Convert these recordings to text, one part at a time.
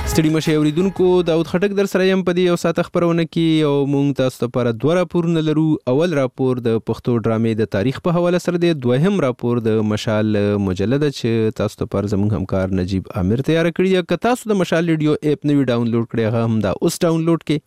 ستړي مشه اوریدونکو داود خټک در سره یم په دې یو ساعت خبرونه کې او مونږ تاسو لپاره دوه راپورونه لرو. اول راپور د پښتو ډرامې د تاریخ په حواله سره دی، دویم راپور د مشال مجلده چې تاسو لپاره زموږ همکار نجیب عامر تیار کړی دی. که تاسو د مشال ریډیو اپ نوی ډاونلوډ کړئ هغه هم دا اوس ډاونلوډ کړئ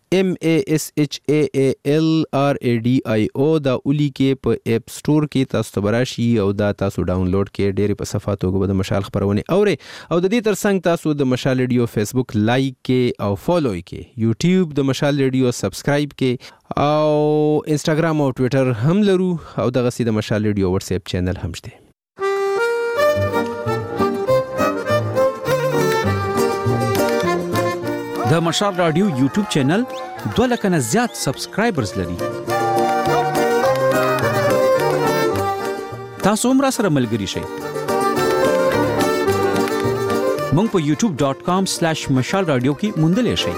MASHAALRADIO دا اولی کې په اپ سٹور کې تاسو ته راشي او دا تاسو ډاونلوډ کړئ. ډېر په صفاتو کې د مشال خبرونه اوري او د دې ترڅنګ تاسو د مشال ریډیو فیسبوک لایک کې او فالو کې، یوټیوب د مشال ریډیو سبسکرایب کې او انستګرام او ټوئیټر هم لرو او دغه سي د مشال ریډیو واتس اپ چینل هم شته. د مشال رادیو یوټیوب چینل 2 لک نه زیات سبسکرایبرز لري. تاسو هم را سره ملګری شئ. مونږ په youtube.com/مشال رادیو کې موندلې شئ.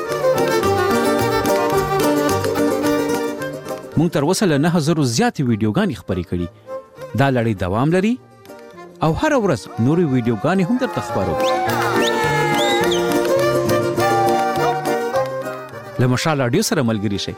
مونږ تر اوسه له 9000 زیاتې ویډیوګانې خپرې کړې. دا لړۍ دوام لري او هر ورځ نورې ویډیوګانې هم درته خپرو. له مشال رادیو سره ملګری شئ.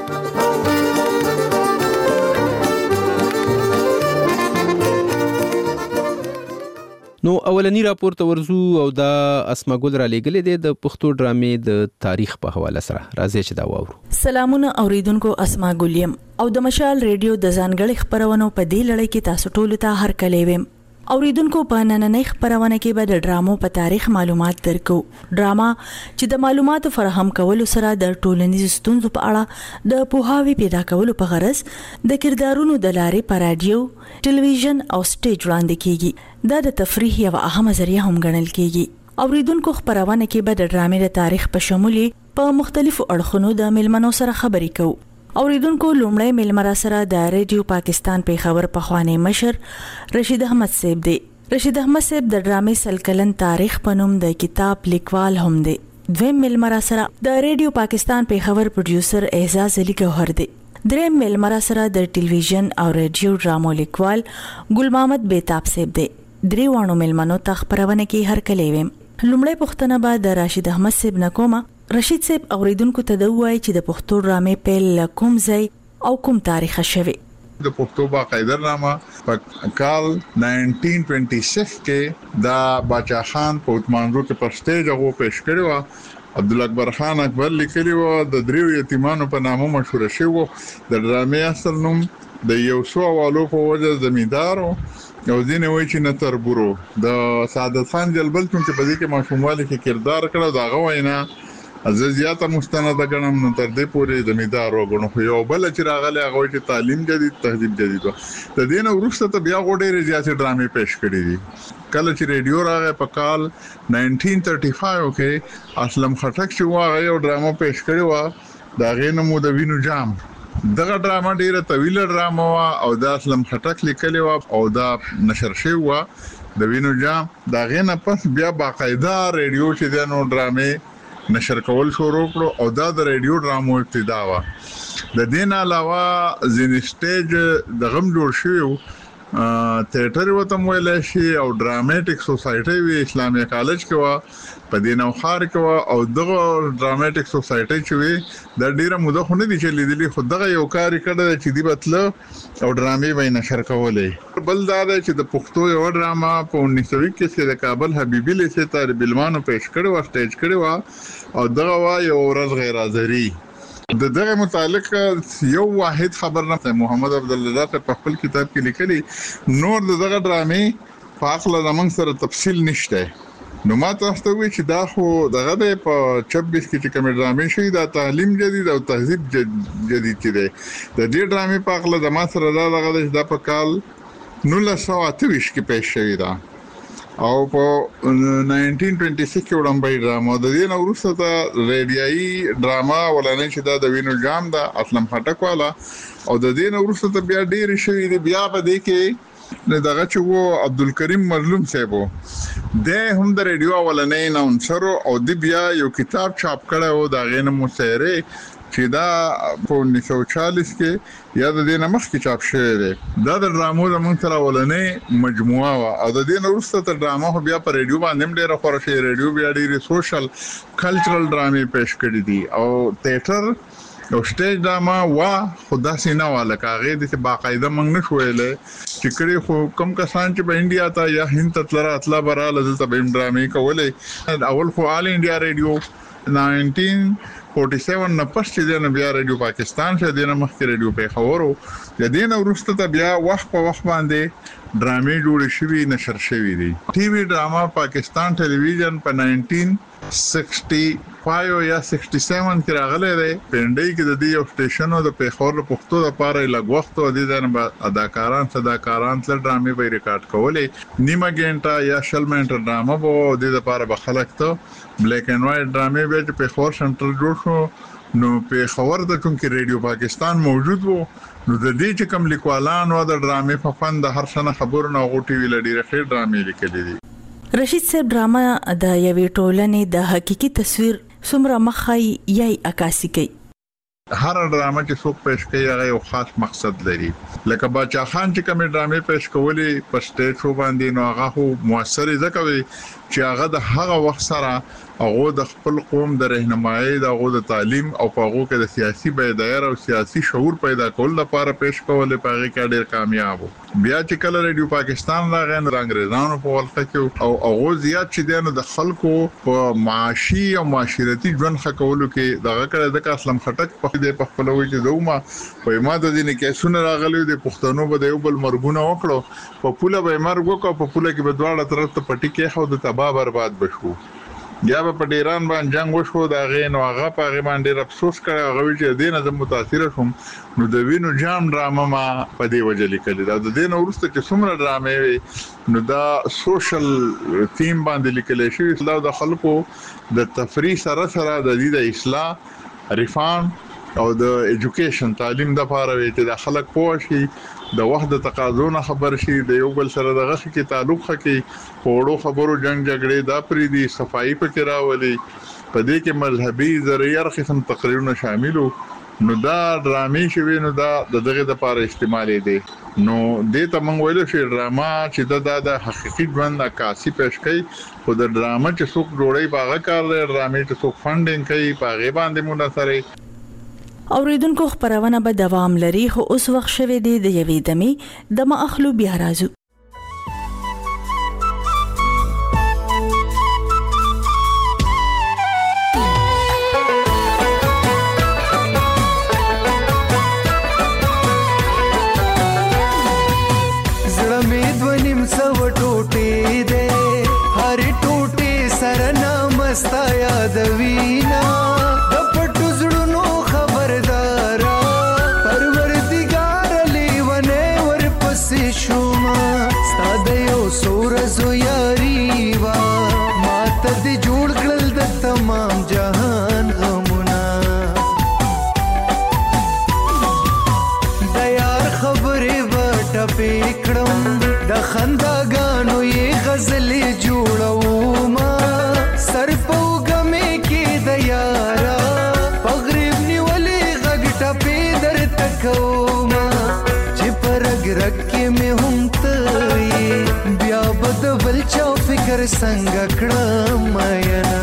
نو اولنی راپور ته ورزو او دا اسماګل را لګلې ده د پښتو ډرامې د تاریخ په حواله سره. راځي چې دا واورو. سلامونه اوریدونکو، اسماګل یم او د مشال ریډیو د ځانګړي خبرونو په دې لړۍ کې تاسو ټول ته هر کله ویم. اوریدونکو په نننۍ خبرونه کې به د ډرامو په تاریخ معلومات درکو. ډراما چې د معلوماتو فراهم کولو سره د ټولنیزو ستونزو په اړه د پوهاوي پیدا کولو په غرض د کردارونو د لارې په رادیو، ټلویزیون او سټیج وړاندې کیږي. دا د تفریح یو اهمه ذریعہ هم ګڼل کیږي. اوریدونکو خبرونه کې به د ډرامې د تاریخ په شمول په مختلفو اړخونو د ملمنو سره خبرې کوو. اوریدونکو لومړی ملمرا سره د ریډیو پاکستان په خبر پخوانی مشر رشید احمد صاحب دی. رشید احمد صاحب د ډرامې سلکلن تاریخ پنوم د کتاب لیکوال هم دی. دویم ملمرا سره د ریډیو پاکستان په خبر پروډوسر اعزاز علي ګوهر دی. دریم ملمرا سره د ټلویزیون او ریډیو ډرامو لیکوال ګل محمد بیتاب صاحب دی. دریوانو ملمنو ته خبرونه کې هر کله ویم. لومړی پوښتنه به د رشید احمد صاحب نکومه. رشید صاحب اوریدونکو ته د وایي چې د پښتو ډرامې پیل کوم ځای او کوم تاریخ شوی. د پښتو باقاعده ډرامه په کال 1926 کې دا باچا خان په عثمانرو کې په سټیج هغه پیش کړی و. عبدالاکبر خان اکبر لیکلی و. د دریو یتیمانو په نامه مشهور شوی و. د ډرامې اصل نوم د یو څو والو په وجه زمیندارو او ځینې وایي چې نتربورو د سعادت خان جلبل چې په دې کې ماشوموالی کې کردار کړو. دا غوښنه از زیاته مستنده ګڼم نو تر دې پورې زمیندار وګڼو. خو یو بل چې راغلی هغه چې تعلیم جدید تهذیب جدید و. د دې نه وروسته ته بیا ډېرې زیاتې ډرامې پیش کړې دي. کله چې ریډیو راغی په کال 1935 کې اسلم خټک چې هغه یو ډرامه پیش کړې و. دا غي نوم د وینو جام. دغه ډرامه ډیره طویله ډرامه و او دا اسلم خټک لیکلی و او دا نشر شوی و. د وینو جام دا غي نه پس بیا باقاعده ریډیو چې د نو ډرامې نشر کول شروع کړو او دا د ریډیو ډرامو ابتدا و. د دین علاوه ځینې سټیج د غم جوړ شوی تیاتر وته ویل شي او ډراماټیک سوسایټي وی اسلامي کالج کې و په دینو خار کې و او دغه ډراماټیک سوسایټي چې وی د ډیره موده خو نه دي چې لیدلې خو دغه یو کار کړی چې دی بتله او ډرامې وای نشر کولې. بل دا چې د پښتو یو ډراما په 1920 کې د کابل حبیبي لیسه طالب علمانو پیش کړو او سټیج کړو او دغه وای یو ورځ غیر حاضری. د دغه متعلق یو واحد خبرنامه محمد عبدالله په خپل کتاب کې لیکلي نور دغه ډرامې په اخله زمنګ سره تفصیل نشته. نو ما تاسو ته وی چې دا خو دغه په 26 کې چې کوم ډرامې شوی دا تعلیم جدید او تهذیب جدید چې دی د دې ډرامې په اخله زما سره دغه د په کال 1928 کې پیښ شوی دا او په 1926 کې وړاندې ډرامه د دې نو وروسته د ریډیایي ډرامه ولنې چې دا د وینو جام دا اسلم خټک والا او د دې نو وروسته بیا ډېر شوی دی. بیا په دې کې دغه چې وو عبدالکریم مظلوم صاحب د هم د ریډیو ولنې نو انصر او د بیا یو کتاب چاپ کړو دا غینه مسیره چې دا په 1940 کې یا د دې نمخ کې چاپ شوی دی. دا د ډرامو زموږ تر اولنې مجموعه وا او د دې وروسته تر ډرامو بیا په ریډیو باندې ډېر خورا شي. ریډیو بیا ډېر سوشل کلچرل ډرامې پېښ کړې دي او تیاتر او سټیج ډراما وا خدا سينه والا کاغه د باقاعده منګ نه شویلې چې کړي خو کم کسان چې په انډیا ته یا هند ته تلره اطلاع براله دلته به ډرامې کولې. اول خو آل انډیا ریډیو 1947 نه پس چې د بیا ریډیو پاکستان شه د مخکې ریډیو په خبرو د دین ورسته ته بیا وخت په وخت باندې ډرامې جوړې شوې نشر شوې دي. ټي وي ډراما پاکستان ټلویزیون په 1965 یا 67 کې راغلی دی. پندای کې د دې یو سټیشن او د پیښور پښتو لپاره لږ وخت او د دې اداکاران صداکاران تل ډرامې به ریکارډ کولې. نیمه ګنټه یا شل منټه ډراما به د لپاره بخلک ته بلیک اینڈ وایټ ډرامې به په پیښور سنټرل جوړ شو. نو پیښور د کوم کې ریډیو پاکستان موجود وو. نو د دې چې کوم لیکوالان او د ډرامې په فن د هر څه خبرونه او ټي وی لډیره خیر ډرامې لیکلې دي. رشید صاحب ډراما د یوې ټولنې د حقيقي تصویر څومره مخای یا عکاسي کوي. هر ډرامه چې څوک پېښ کوي هغه یو خاص مقصد لري. لکه باچا خان چې کوم ډرامې پېښ کولې په سټیج شو باندې نو هغه هو موثر ځکوي چې هغه د هغه وخت سره هغه د خپل قوم د رهنمایي د هغه د تعلیم او په هغه کې د سیاسي بیدار او سیاسي شعور پیدا کول لپاره پېښ کولې په هغه کې ډېر کامیاب وو. بیا چې کله ریډیو پاکستان راغی نو انګريزانو په ولخه کې او هغه زیات چې د خلکو په معاشي او معاشرتي ژوند خکولو کې دغه کړه د اسلام خټک په دې په خپلوي چې دوما په ما د دې کې سونه راغلي د پښتنو به د یو بل مرګونه وکړو په پوله به مرګ وکړو په پوله کې به دواړه طرف ته پټي کې خو د تباہ برباد بشو. یا په ډیران باندې جنگ وشو دا غین او هغه په غی باندې افسوس کړ هغه چې دینه زمو متاثر شوم. نو د وینو جام ډراما ما په دې وجه لیکل دا د دین ورسته چې څومره ډرامې نو دا سوشل تیم باندې لیکل شي د خلکو د تفریح سره د دې د اصلاح ریفارم او د ایجوکیشن تعلیم د لپاره چې د خلک پوه شي د وخت د تقاضونو خبر شي د یو بل سره دغه کې تعلق خکې پوړو خبرو جنگ جګړې دا پری دي صفائی پکې راولي په دې کې مذهبي ذریعہ قسم تقریرونه شاملو. نو دا ډرامې شوی نو دا دغه د لپاره استعمال دي. نو دې ته موږ ویل شي ډراما چې د حقيقي ژوند عکاسي پېښ کوي خو د ډراما چې څوک جوړي باغه کار دی ډرامې چې څوک فندینګ کوي باغه باندې مناسره. اوریدونکو خبرونه به دوام لري خو اوس وخت شوه دی د یوې دمې د ما اخلو بیا راځو. زړه مې دونیم سو ټوټې ده هر ټوټې سره نامستا یادوینا سورزو یاری وا ماته دې جوړ کړل د تمام جهان غمونه د یار خبرې وټه پکړم د خنداګانو یې غزلې جوړو ما سر په غمې کې د یارا پغریب نیولې غږ ټپې در تکوما چې پرګ رګ کې مې هم بیا بدول چا فکر څنګه کړم مینا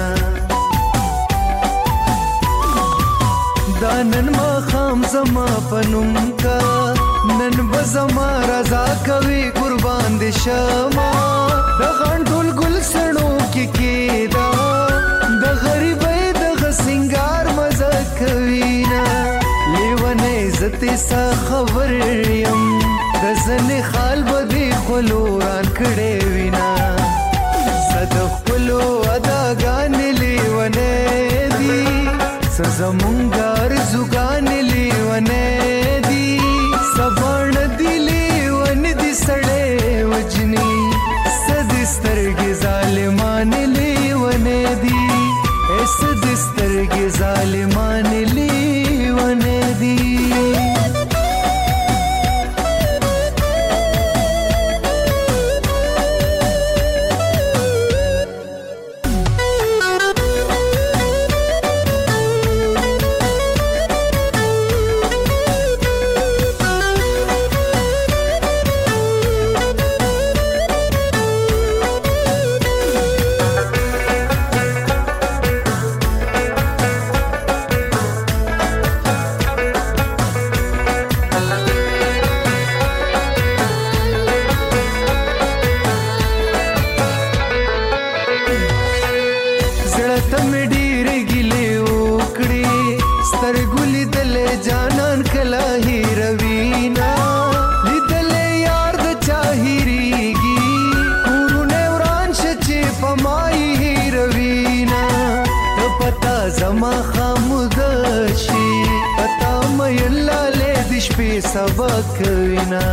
دانن ما خام زما پنوم کا نن بزما رضا کوي قربان دي شما د غنټول ګل سړو کې کېدا د غریبې د غسنګار مزه کوي نا لیونه عزت سا خبر يم د زن خال بدی خلوران کړي وینا صد خپلو اداګان لیونه دي سزمونګار زګان لیونه دي سبان دی لیونه دي سړې وجني سدسترګ ظالمان لیونه دي سدسترګ ظالمان لیونه دي. سبا کوینا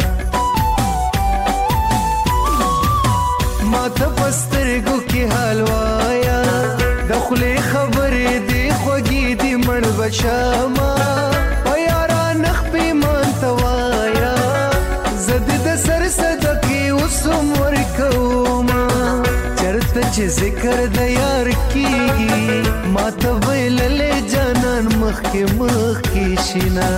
ما ته پسترګو کې حال وایا د خولې خبرې دی خوږې دی مړ بشما او یارا نخ پیمان توایا زد د سر صدقې وسم ورکوما چرته چې ذکر د یار کیږي ما ته ویللې جانان مخ کې شینا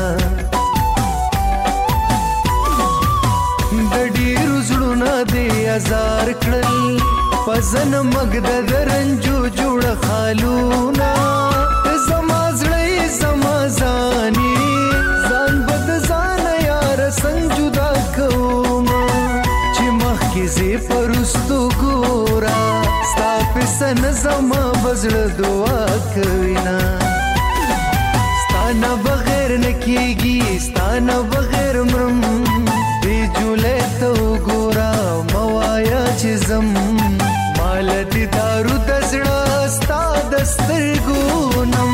د ډیرو زړونه دې ازار کړل پزن مګد درنجو جوړ خالونا زما زړې زما ځاني ځان بد ځان یار څنګه جدا کوما چې مخ کې زی پرستو ګورا ستا په سن زما بزړ دعا کوینا ستانه بغیر نکیږي ستانه بغیر مرم دی جولې تو ګورا موایا چې زم مال دي دارو دزړه ستا دسترګونم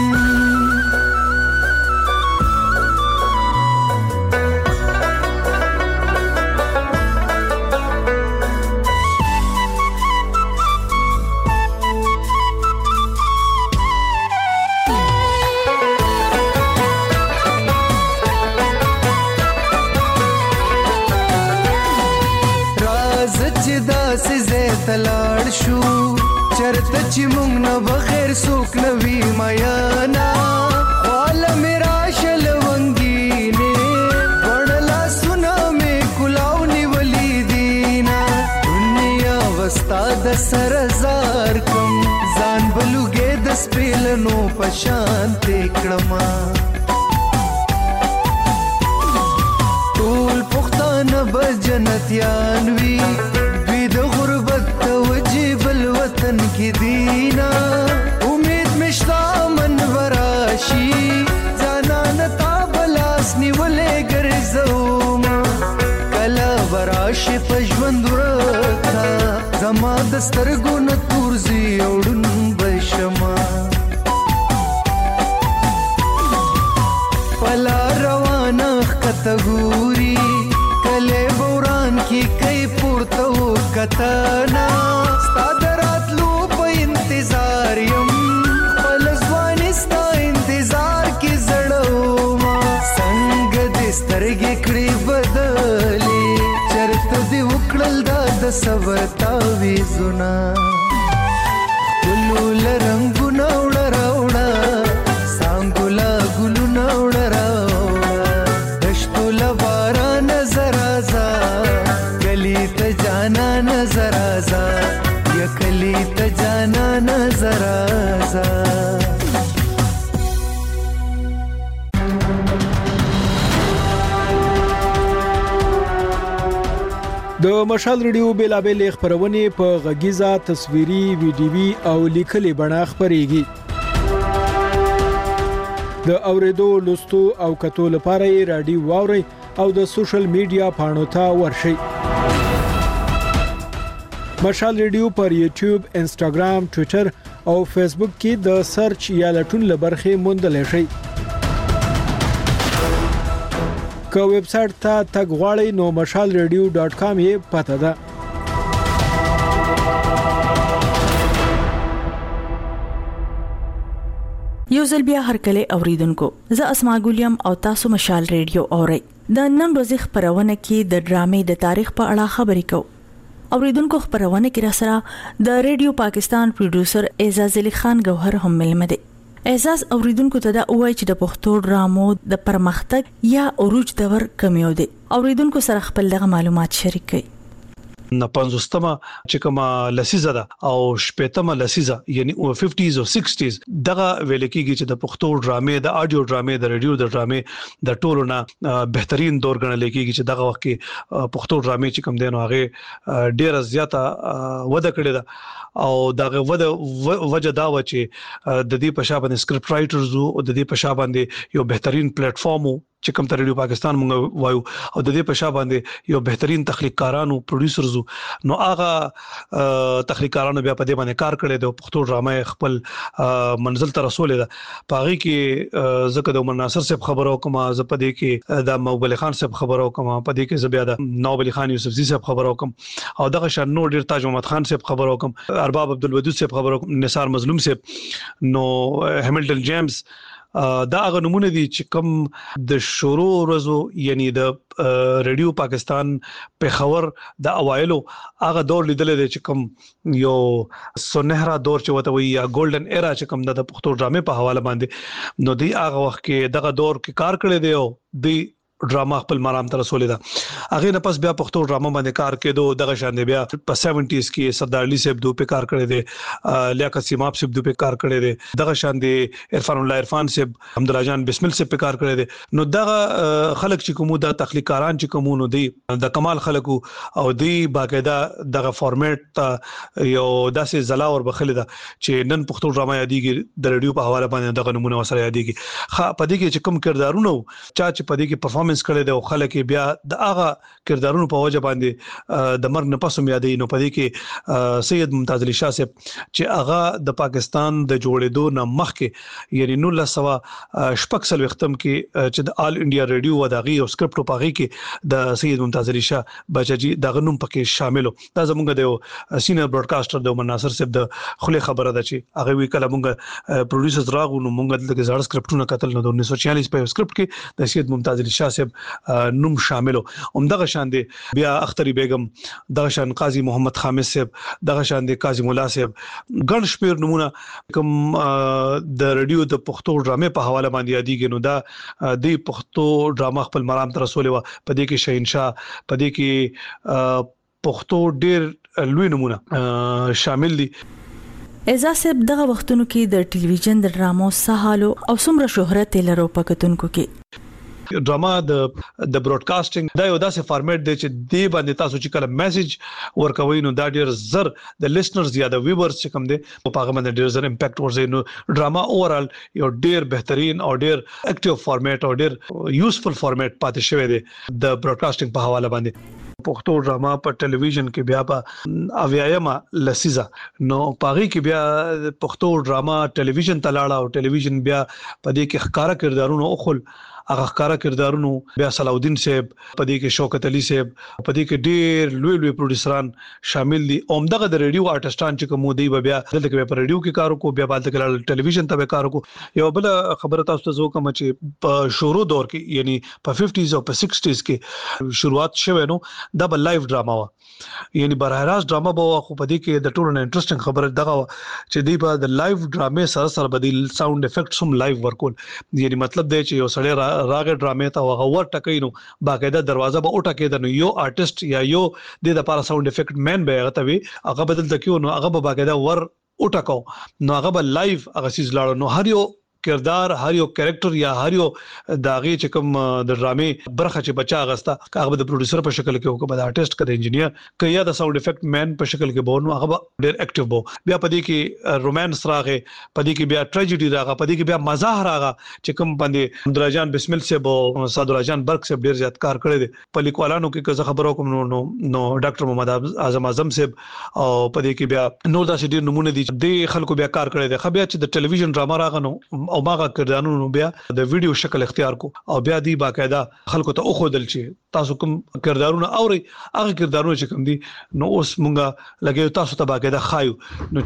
تلاړ شو چرته چې مونږ نه بغیر سوک نوي میانا والا میرا شل ونګینه وړلا سنا مې کلاونی ولی دینا دنیا وستا د سرزار کم ځان بلوګې د سپیلنو پشان تکړما ټول پښتانه بجنتیان وی د غربت توجیب الوطن کی دینا امید مشتا من وراشی زانان تابلاس نیولے گرزوما کلا وراشی پجوند ورکا زما دسترگون تورزی اوڑن بشما پلا روانا کتگوری کلے بوران کی کئی پورتو کتانا ستا دراتلو په انتظار یم پلزوانی ستا انتظار کی زړوما څنګه دې سترګې کړې بدلې چرته دې وکړل دا د صبر تاویزونه ګلو لرنګونه وړه راوړه سانګولا ګلونه وړه راوړه دشتو لبارا نظر ازا گلی ته جانا نظر ازا یا کلی ته جانا نظر ازا د مشال ریډیو بیلابل خبرونه په غږیزه تصویري ویډیوي او لیکلي بڼه خبريږي د اوریدو لوستو او کتو لپاره رادیو واوري او د سوشل میډیا پاڼو ته ورشي مشال ریډیو پر یوټیوب انسټاګرام ټوئیټر او فیسبوک کې د سرچ یا لټون لبرخه موندل شي که ویب سټ ته تګ غواړئ نو mashalradio.com یې پته ده یو ځل بیا هرکله اوریدونکو زه اسما ګولیم او تاسو مشال ریډیو اورئ د نن ورځې خبرونه کې د ډرامې د تاریخ په اړه خبرې کوو اوریدونکو خبرونه کې را سره د ریډیو پاکستان پروډوسر اعزاز علي خان گوهر هم ملمه دي اعزاز اوریدونکو ته دا وایي چې د پښتو ډرامو د پرمختګ یا عروج دور کمیو دي اوریدونکو سره خپل دغه معلومات شریک کړئ نه 50مه چې کومه لسیزه ده او شپږمه لسیزه یعنی 50s او 60s دغه ویل کېږي چې د پښتو ډرامې د آډیو ډرامې د ریډیو د ډرامې د ټولو نه بهترین دور ګڼل کېږي چې دغه وخت کې پښتو ډرامې چې کوم دینو هغه ډیره زیاته وده کړې ده او دغه وجه دا و چې د دې په شابه سکرپټ رائټرز او د دې په شابه یو بهترین پلیټ فارم چې کوم ریډیو پاکستان مونږ وایو او د دې په شابه باندې یو بهترین تخلیقکارانو پروډوسرز نو هغه تخلیقکارانو بیا په دې باندې کار کړی د پښتو ډرامه خپل منزل ته رسولې ده پاغي کې زکه د عمر ناصر صاحب خبرو کوم ز په دې کې د موبل خان صاحب خبرو کوم په دې کې ز بیا د نوبل خان یوسفزي صاحب خبرو کوم او دغه شان نور ډیر تاج محمد خان صاحب خبرو کوم ارباب عبدالودود صاحب خبرو کوم نثار مظلوم صاحب نو هیملټن جیمز دا هغه نمونه دي چې کوم د شروع ورځو یعنی د ریډیو پاکستان پیښور د اوایلو هغه دور لیدل دي چې کوم یو سونهرا دور چې وته وي یا ګولډن ایرا چې کوم د پښتو ډرامې په حواله باندې نو دی هغه وخت کې دغه دور کې کار کړی دی او دی ډراما خپل مرام تر رسولې ده هغه نه پس بیا پښتو ډراما باندې کار کېدو دغه شان دی بیا په 70s کې سردار علي صاحب دوه په کار کړی دی لیاقت سیماب صاحب دوه په کار کړی دی دغه شان دی عرفان الله عرفان صاحب حمدالله جان بسمل صاحب په کار کړی دی نو دغه خلک چې کوم د تخلیقکاران چې کوم نو دی د کمال خلکو او دی باقاعده دغه فارمیټ ته یو داسې زلا ور بخله ده چې نن پښتو ډراما یادېږي د ریډیو په حواله باندې دغه نمونه وسره یادېږي خا پدې کې چې کوم کردارونه چا چې پدې کې پرفارمنس کړی دی او خلک بیا د هغه کردارونو په وجه باندې د مرګ نه پس هم یادې نو پدې کې سید ممتاز علي شاه صاحب چې هغه د پاکستان د جوړېدو نه مخکې یعنی 1960 وختم کې چې د آل انډیا ریډیو و دغه او سکرپټ په هغه کې د سید ممتاز علي شاه بچجي دغه نوم پکې شامل دا زموږ د سینیئر براډکاسټر د عمر ناصر صاحب د خله خبره ده چې هغه وی کله موږ پروډوسرز راغو نو موږ د زړه سکرپټونه کتل نو د 1946 په سکرپټ کې د سید ممتاز علي شاه صاحب نوم شاملو همدغه شان دي بیا اختری بیگم دغه شان قاضي محمد خامس صاحب دغه شان دي قاضي مولا صاحب ګڼ شمیر نمونه کوم د ریډیو د پښتو ډرامې په حواله باندې یادېږي نو دا د پښتو ډرامه خپل مرام تر رسول و پدې کې شهنشاه پدې کې پښتو ډېر لوی نمونه شامل دي اعزاز صاحب دغه وختونو کې د ټلویزیون د ډرامو سهالو او څومره شهرت لرو پکتونکو کې ډراما د براډکاسټینګ دا یو داسې فارمیټ دی چې دی باندې تاسو چې کله میسج ورکوي نو دا ډیر زر د لیسنرز یا د ویورز چې کوم دی په هغه باندې ډیر زر امپیکټ ورځي نو ډراما اورال یو ډیر بهترین او ډیر اکټیو فارمیټ او ډیر یوزفل فارمیټ پاتې شوی دی د براډکاسټینګ په حواله باندې پښتو ډراما په ټلویزیون کې بیا په اویایمه لسیزه نو پاغي کې بیا پښتو ډراما ټلویزیون ته لاړه او ټلویزیون بیا په دې کې ښکارا کردارونه او خل هغه ښکارا کردارونو بیا صلاح الدین صاحب په دې کې شوکت علي صاحب په دې کې ډېر لوی لوی پروډوسران شامل دي او دغه د ریډیو آرټستان چې کوم دی بیا دلته کې په ریډیو کې کار وکړو بیا بالته کې ټلویزیون ته کار وکړو یو بل خبره تاسو ته کوم چې په شروع دور کې یعنی په 50s او په 60s کې شروعات شوه نو دا بل لایو ډراما و یعنی براه راست ډراما به خو په دې کې د ټولو انټرېسټینګ خبره دغه چې دی په د لایو ډرامې سره سره بدیل ساوند افیکټس هم لایو ورکول یعنی مطلب دی چې یو سړی راغ ډرامې ته هغه ور ټکې نو باقاعده دروازه به اوټه کېد نو یو آرټیست یا یو د لپاره ساوند افیکټ مین به هغه ته وي هغه بدل تکیو نو هغه به باقاعده ور اوټه کو نو هغه به لایو هغه سیز لاړ نو هر یو کردار هر یو کریکٹر یا هر یو داغي چې کوم د ډرامې برخه چې بچا غستا هغه د پروډوسر په شکل کې او د آرټیست کده انجینیر ک یا د ساوند افیکټ مین په شکل کې بورنو هغه ډیر اکټیو بو بیا پدې کې رومانس راغې پدې کې بیا ټریجډي راغې پدې کې بیا مزاح راغې چې کوم باندې حمدالله جان بسمل سے بو صادر جان برک سے ډیر زیات کار کړی دي په لیکوالانو کې که خبرو کوم نو ډاکټر محمد اعظم صاحب او پدې کې بیا نور داسې ډیر نمونه دي د خلکو بیا کار کړی دي خو بیا چې د ټلویزیون ډراما راغنو او ماغه کردارونو بیا د ویډیو شکل اختیار کو او بیا دی باقاعده خلکو ته اوخدل چې تاسو کوم کردارونه اوري هغه کردارونه چې کوم دي نو اوس مونږه لګي تاسو ته باقاعده خایو نو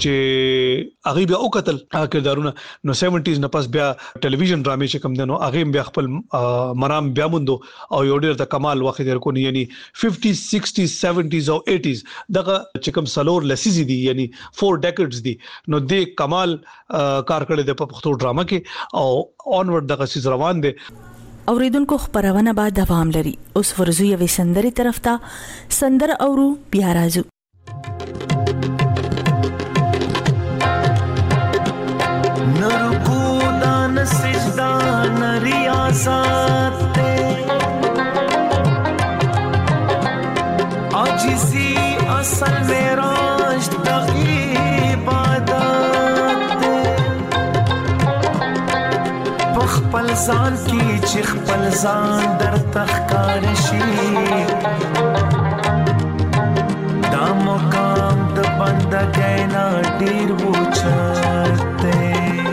چې هغه بیا وکتل هغه کردارونه نو 70s نه پس بیا ټلویزیون ډرامې چې کوم دي نو هغه بیا خپل مرام بیا موندو او یو ډیر د کمال وخت در کو یعنی 50s 60s 70s او 80s دغه چې کوم سلور لسیزي دي یعنی 4 ډیکډز دي نو د کمال کار کړی د پښتو ډراما کې او اونورډ دغه سیز روان دي اوریدونکو خبرونه بعد دوام لري اوس ورزو یوې سندري طرف ته سندر اورو بیا راځو نرکو دان سجدا نریاست عاجزی اصل میراش دغی عبادت خپل ځان کی چې خپل ځان در تخکار شي دا مقام د بندګۍ نه ډیر وچته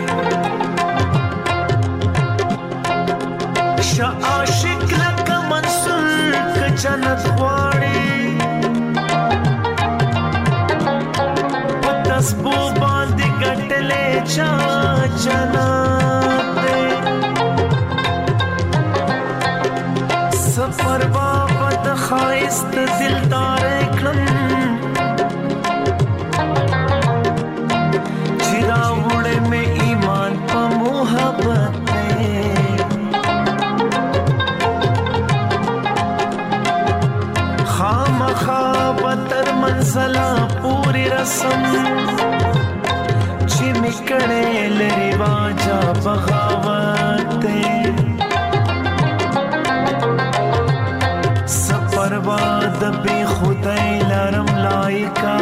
شا عاشق لکه منصور ک جنت غواړي پتس بو باندې ګټلې چا جنت سفر بابا د خایست دلدار کړم چیرا وړې مې ایمان په محبت خامخابتر منزلا پوری رسم چی مکڑے لری واجا بغاوتے سپرواد بی خدای لرم لائکا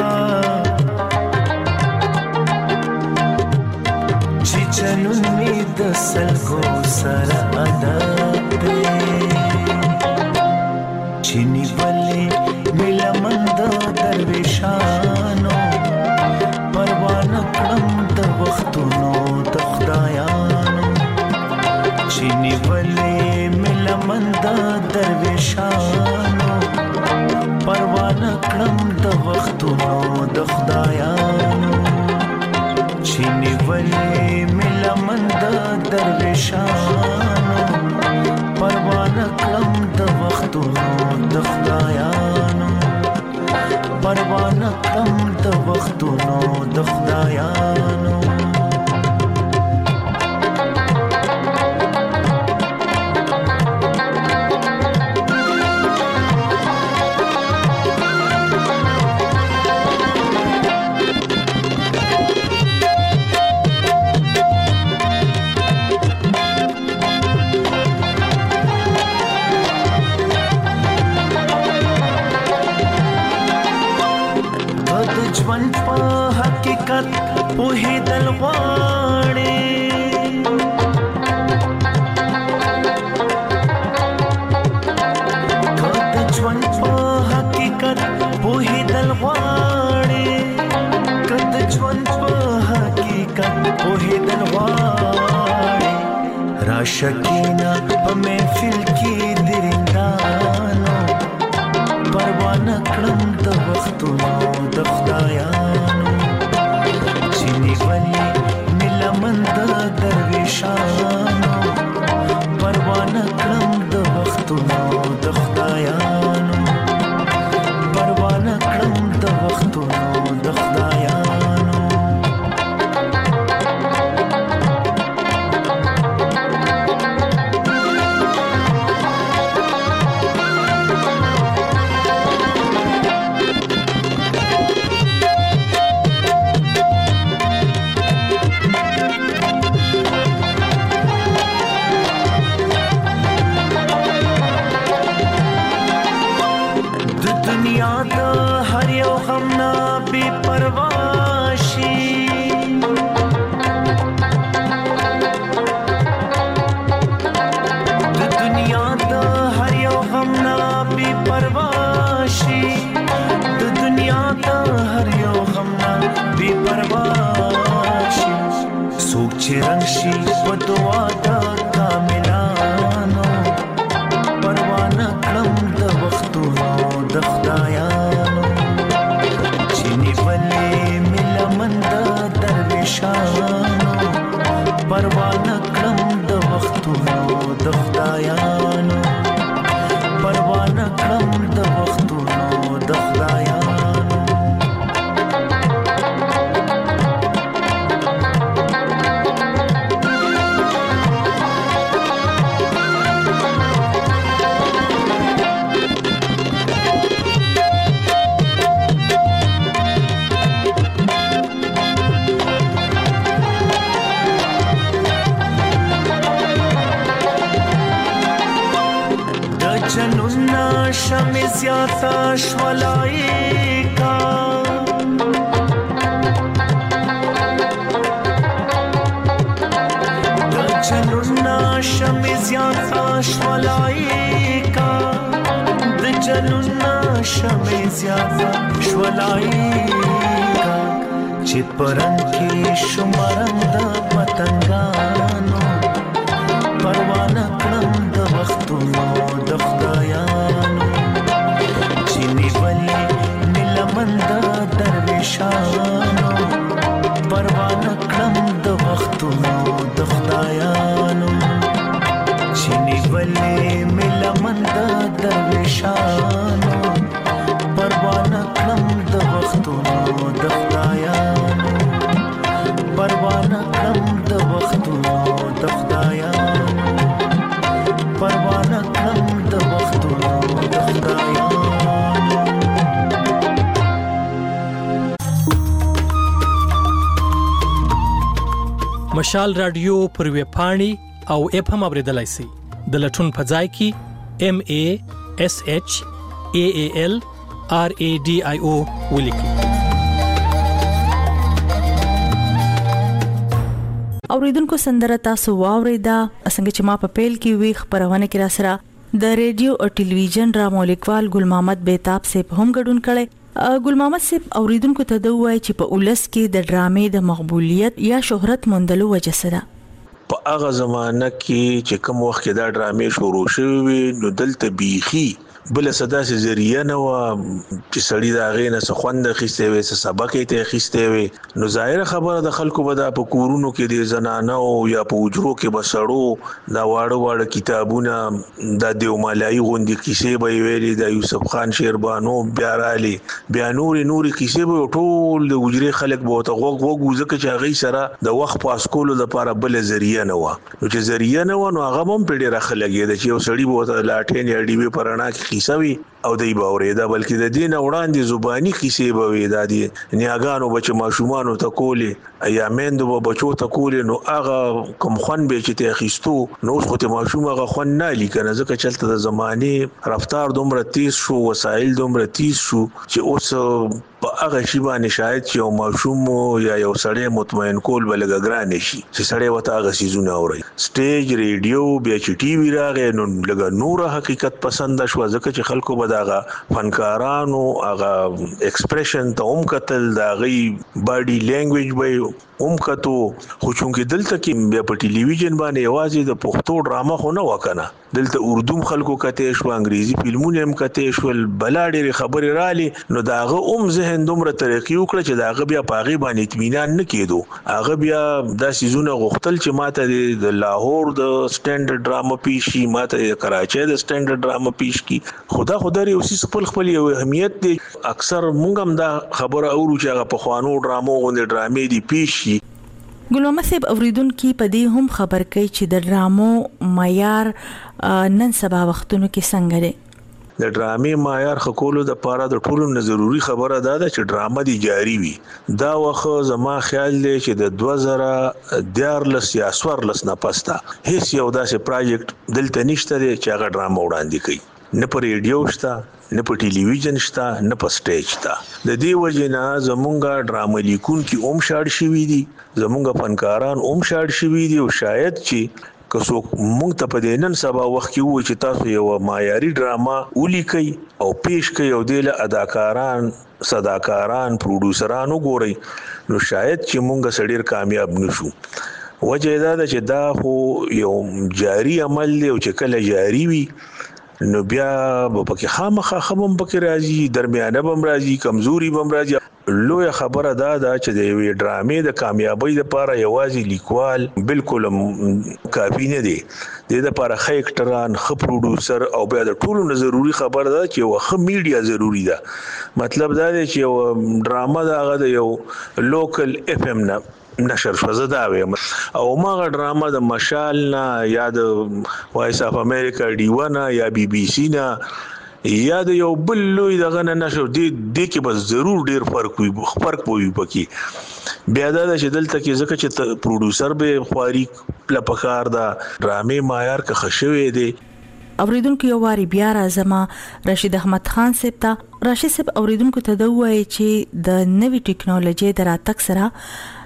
چی چنون می دسل کو سر اداتے چینی بلی ملا مند درویشانو پروان کړم د وختونو د خدایانو چینی بلی ملا مند درویشانو پروان کړم د وختونو د خدایانو چینی بلی ملا مند درویشانو پروان کړم د وختونو د خدایانو پروان کړم د وختونو د خدایانو ژوند په حقیقت پوهېدل غواړي که د ژوند په حقیقت پوهېدل غواړي که د ژوند په حقیقت پوهېدل غواړي راشه کښېنه په محفل کې د رندانو پروانه کړم د وختونو د خدایانو چینی ولی ملا مند درویشانو پروانه کړم د وختونو د خدایانو پروانه کړم د وختونو د خدایانو چرنشی په دعا د کاملانو پروانه کړم د وختونو د خدایانو چینی ولې ملا مند درویشانو پروانه کړم د وختونو د خدایانو پروانه کړم د وختونو د خدایانو شم زیاتا شولائی کا د جنونا شمع زیافه شولای چې پرنګ کې شمارم د پتنګانو پروانه کړم د وختونو د خدایانو چې نیولې نیلمن د درویشانو پروانه کړم د وختونو د خدایانو چې نیولې نیلمن د درویشانو پروانه کړم د وختونو د خدایانو پروانه کړم د وختونو د خدایانو پروانه کړم د وختونو د خدایانو. مشال رادیو پر ویب پاڼې او اپ هم اوریدلای شئ. د لټون په ځای کې MASHALRADIO ولیکئ. اوریدونکو سندره تاسو واوریدا څنګه چې ما په پیل کې وی خبرونه کې را سره د ریډیو او ټلویزیون ډرامو لیکوال ګل محمد بیتاب صاحب هم ګډون کړي. ګل محمد صاحب اوریدونکو ته دوی چې په اولس کې د ډرامې د مقبولیت یا شهرت موندلو وجه سره په هغه زمانہ کې چې کوم وخت کې دا ډرامې شروع شوې نو دلته بیخي بل صدا سي ذریعہ نو چې سړی دا غینه سخوند خسته وي سبق ته خسته وي نو ظاهر خبره د خلکو بدا په کورونو کې د زنانه او یا په وجرو کې بسړو دا واړه کتابونه د دیومالای غوندي کیسې به ویلي د یوسف خان شیربانو بیارالي بیا نوري کیسې به ټول د وجري خلک به ته غوږ ځکه چې غي سره د وخت پاس کولو لپاره بل ذریعہ نو نو چې ذریعہ نو هغه هم په ډیره خلګي د چې یو سړی به لاټین یا ډي وی پرانا کیسوي او دای باورېدا بلکې د دین وړاندې زبانی کیسې به وي د نیاګانو بچ ماشومان ته کولې یا مندو به بچو ته کولې نو هغه کوم خون به چې ته خيستو نو اوس خو ته ماشوم هغه خون نه لیکنه ځکه چلته د زماني رفتار دومره تیز شو وسایل دومره تیز شو چې اوس په هغه شی باندې شاید چې یو ماشوم یا یو سړی مطمئن کول بلګ ګران شي چې سړی وته هغه سيزونه اوري سټیج ریډیو بیا چې ټي وی راغی نو لګ نور حقیقت پسند شو ځکه چې خلکو بداغه فنکارانو هغه ایکسپریشن ته هم کتل دا غي باډي لینګویج به کتو خو چونکې دلته کې بیا په ټلویزیون باندې आवाज د پښتو ډرامه خو نه وکنه دلته اردو خلکو کته شو انګریزي فلمونه هم کته شو بلاډي خبري رالي نو داغه ذهن دومره ترقی وکړه چې داغه بیا پاغي باندې اطمینان نه کېدو هغه بیا د سيزونه غختل چې ماته د لاهور د سټانډرډ ډراما پیشي ماته د کراچۍ د سټانډرډ ډراما پیش کی خدا لري اوسې خپل یو اهمیت دی اکثر مونږ هم دا خبره اورو چې هغه په خوانو ډرامو غوندې ډرامې دی پیشي. ګل محمد صاحب اوریدونکو په دې هم خبر کوي چې د ډرامو معیار نن سبا وختونو کې څنګه دی. د ډرامې معیار خکولو د پاره د ټولو نه ضروری خبره ده چې ډرامه دی جاری وي دا وخت زما خیال دی چې د 2014 یا 14 نه پستا هیڅ یو داسې پروجیکټ دلته نشته چې هغه ډرامه وړاندې کوي نه پر ریډیو شته نه په ټلویزیون شته نه په سټیج شته د دې وجنه زمونږه ډرامه لیکون کې اوم شاړ شوی دي زمونږه فنکاران اوم شاړ شوی دي او شاید چې که څوک مونږ ته په دینن سبا وخت کې و چې تاسو یو معیاري ډراما ولیکي او پیش کوي او د اداکاران صداکاران پروډوسران وګوري نو شاید چې مونږ سړیر کامیاب نشو وجه دا ده چې دا خو یو جاری عمل دی او چې کله جاری وي نو بیا پکې خامخا خمم پکې راځي درمیانه بم راځي کمزوري بم راځي لوی خبره دا چې د وی ډرامې د کامیابی لپاره یوازې لیکوال بالکل کافی نه دی د لپاره ښه اکټران ښه پروډوسر او بیا د ټولو نه ضروری خبره ده چې یو ښه میډیا ضروری ده مطلب دا دی چې یو ډرامه دا غو یو لوکل اف ام نه نشر شو زدا ویم او ماغه ډرامه د مشال نه یا د وایس اف امریکا ډي 1 یا بي بي سي نه یا د یو بل لوی دغه نشو د کې بس ضرور ډیر فرق وي پکې بیا دا چې دلته کې ځکه چې پروډوسر به خواري لپاره دا ډرامې معیار که خښوي دي. اوریدونکو یو واری بیا راځم رشید احمد خان صاحب ته راشد صاحب اوریدونکو ته دوی چې د نوې ټکنالوژي دراتک سره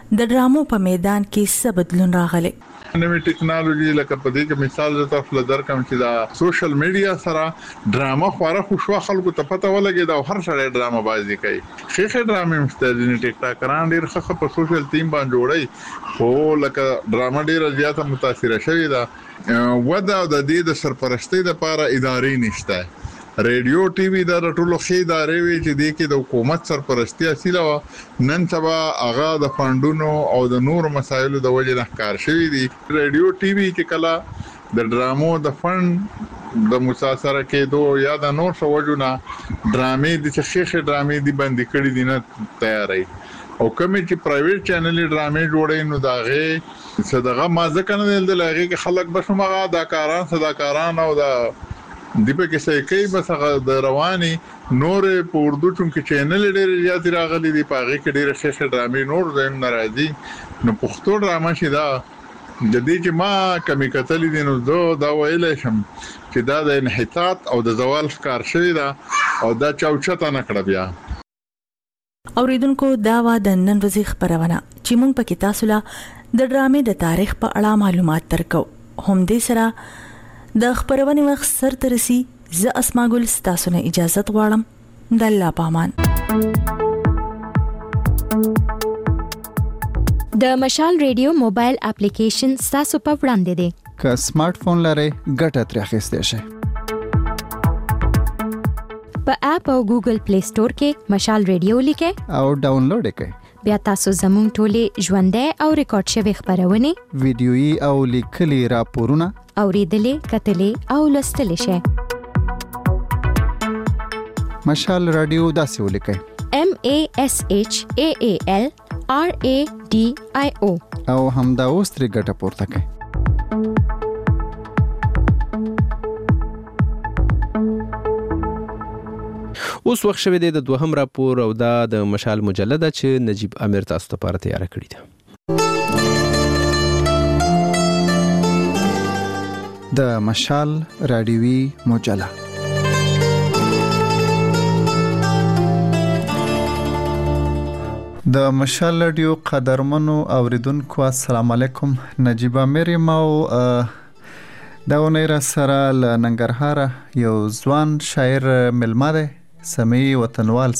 د ډرامو په میدان کې څه بدلون راغلی؟ نوې ټیکنالوژي لکه په دې کې مثال زه تاسو له درکم چې دا سوشل میډیا سره ډراما خواره خوشو خلکو ته پته ولګي دا هر سړی ډراما بازی کوي. خېخه ډرامې مستدین ټیک ټاکران ډیر ښه په سوشل ټیم باندې جوړي خو لکه ډراما ډیره زیاته متاثر شوی دا ودا د دې د سرپرستی لپاره ادارې نشته. ریډیو ټي وي دا ټولو خې ادارې وي چې د کې د حکومت سرپرستی اصله و نن سبا هغه د فاندونو او د نور مسایلو د وجې نه کار شوی دي. ریډیو ټي وي چې کله د ډرامو د فند د مساسره کېدو یا د نور سوجونه ډرامې د شیخه ډرامې دی باندې کړي دي نه تیاري او کومې چې پرایویټ چینل ډرامې جوړې نو داغه صدقه مازه کنه د لغه کې خلک بشمغه اداکاران صداکاران او د دیپه کې څه کوي بس هغه د رواني نور په اردو چونکه چینل ډېر زیات راغلي دي پاغه کې ډېر ښه ډرامې نور زم ناراضي نو پښتو ډراما شي دا د دې چې ما کمی کتلې دي نو دا ویل شم چې دا د انحطاط او د زوال ښکار شوی دا او دا چاوچته نه کړ بیا. اوریدونکو دا و د نن ورځې خبرونه چې موږ په کې تاسو له د ډرامې د تاریخ په اړه معلومات درکو. هم دې سره د خبرونې وخت سر ترسي ز اسماء ګل تاسو نه اجازه غواړم. د الله پامان. د مشال ریډیو موبایل اپلیکیشن تاسو په وړاندې دی. که سمارټ فون لرئ ګټه ترې اخیستئ شئ. په اپ او ګوګل پلی سٹور کې مشال ریډیو لیکئ او ډاونلوډ کړئ. بیا تاسو زموږ ټولې ژوندۍ او ریکارډ شوی خبرونه ویډیويي او لیکلي راپورونه اوریدلې کتلې او لوستلې شئ. مشال رادیو داسې ولیکئ MASHAAL RADIO او همدا اوس ترې ګټه پورته کړئ. اوس وخت شوه د دوهم راپور او دا د مشال مجلده چې نجیب امیر تاسو ته لپاره تیار کړی دی. د مشال رادیوي مجله د مشال رادیو قدرمنو اوریدونکو السلام علیکم. نجیب امیر ما دا ونې را سره له ننګرهار یو ځوان شاعر ملما دی سمی وطنوال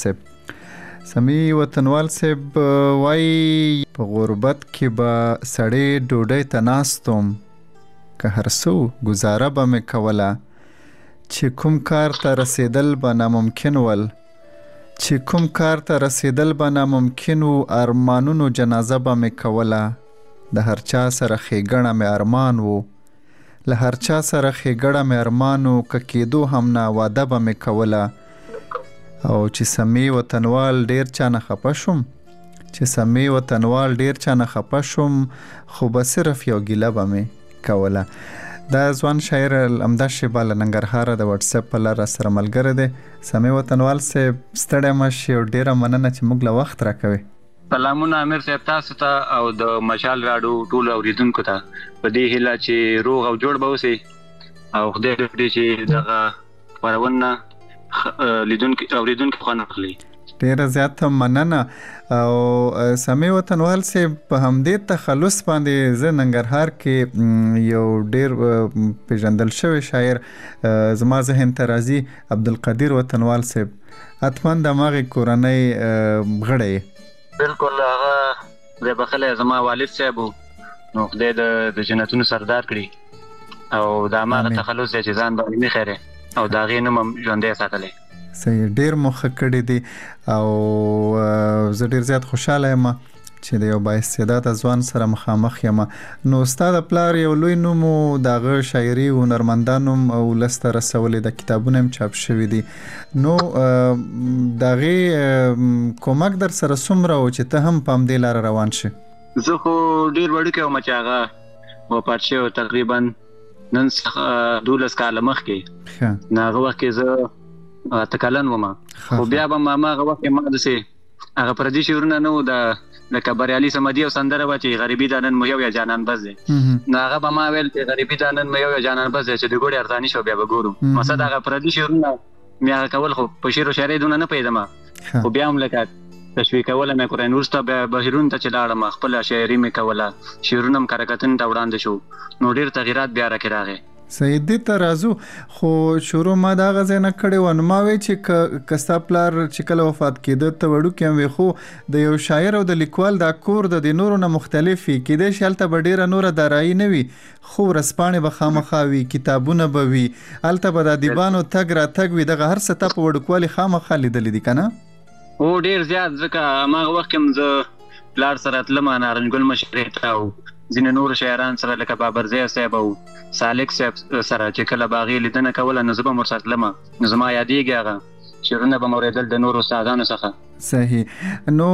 صاحب وای په غربت کې به سړی ډوډۍ ته ناستم که هر څو گزاره به مې کوله چې کوم کار ته رسیدل به ناممکن و ارمانونو جنازه به مې کوله د هر چا سره ښېګڼه مې ارمان و که کېدو هم نه واده به مې کوله او چې سمې وطنوال ډیر چا نه خپه شوم خو به صرف یو ګیله به مې کوله. دا ځوان شاعر امدا شیبا له ننګرهار د واتس اپ په لاره سره ملګری دی. سمې وطنوال صاحب ستړی مشي او ډیره مننه چې موږ له وخت راکوي. سلامونه امیر صاحب تاسو ته او د مشال راډیو ټول اوریدونکو ته په دې هیله چې روغ او جوړ به اوسئ او خدای دې چې دغه خبرونه اوریدونکو خوند واخلي. ډیره زیاته مننه. او سمې وطنوال صاحب په همدې تخلص باندې زه ننګرهار کې یو ډیر پیژندل شوی شاعر زما ذهن ته راځي عبدالقدیر وطنوال صاحب حتما د ماغه کورنۍ غړی. بالکل هغه د بخله زما والد صاحب نو خدای د جنتونو سردار کړي او دا ماغه تخلص چې ځان باندې خیره او دا غینم ژوندې ساتلې. صحیح ډیر مخ کړی دی او زه ډیر زیات خوشاله یم چې د یو بااستعداده ځوان سره مخامخ یم. نو استاد پلار یو لوی نوم دغه شاعري او هنرمندانو او لسته رسولې د کتابونو هم چاپ شوی دي. نو دغه کومک در سره څومره او چې ته هم پام دی لار روان شي؟ زه خو ډیر وړوکی وم چې هغه وفات شو تقریبا نن 12 کال مخکې. هغه وخت کې زه تکلن وم خو بیا به ما هغه وخت ما دسه هغه پردي شورونه نو د لکه بریالي سمدي او سندره و چې غریبي دانن مو یو یا جانان بس دي هغه به ما ویل چې غریبي دانن مو یو یا جانان بس دي چې د ګوډي ارزانی شو بیا به ګورو مسد هغه پردي شورونه مې هغه کول خو په شعر او شاعري دونه نه پیدم خو بیا هم لکه تشویقول مې کورین ورسته بهیرون ته چې لاړم خپل شاعري مې کوله شعرونه م کرکتن ته وړاندې شو نو ډیر تغیرات بیا راغی سید ته رازو خو شروع ما دا غزه نه کړي ونه ما وی چې کستا پلار چې کله وفات کېده ته وړو کې وي خو د یو شاعر او د لیکوال د کور د نورو نه مختلفي کېده شالته بډیره نور درای نه وي خو رسپانې به خامخاوي کتابونه به وي الته به د دیوانو تګ را تګ وي دغه هر څه ته په وړکوالي خامخا لیدل دي کنه او ډیر زیات ځکه ما وخت کوم ز پلار سره تلم نارنجګل مشرې ته او ځینې نور شاعران سره لکه بابرزی صاحب او سالک صاحب سره چې کله باغی لیدنه کوله نو زه به مرسته لمه نو زما یادېږي هغه شعرونه به موریدل د نورو استادانو څخه صحیح نو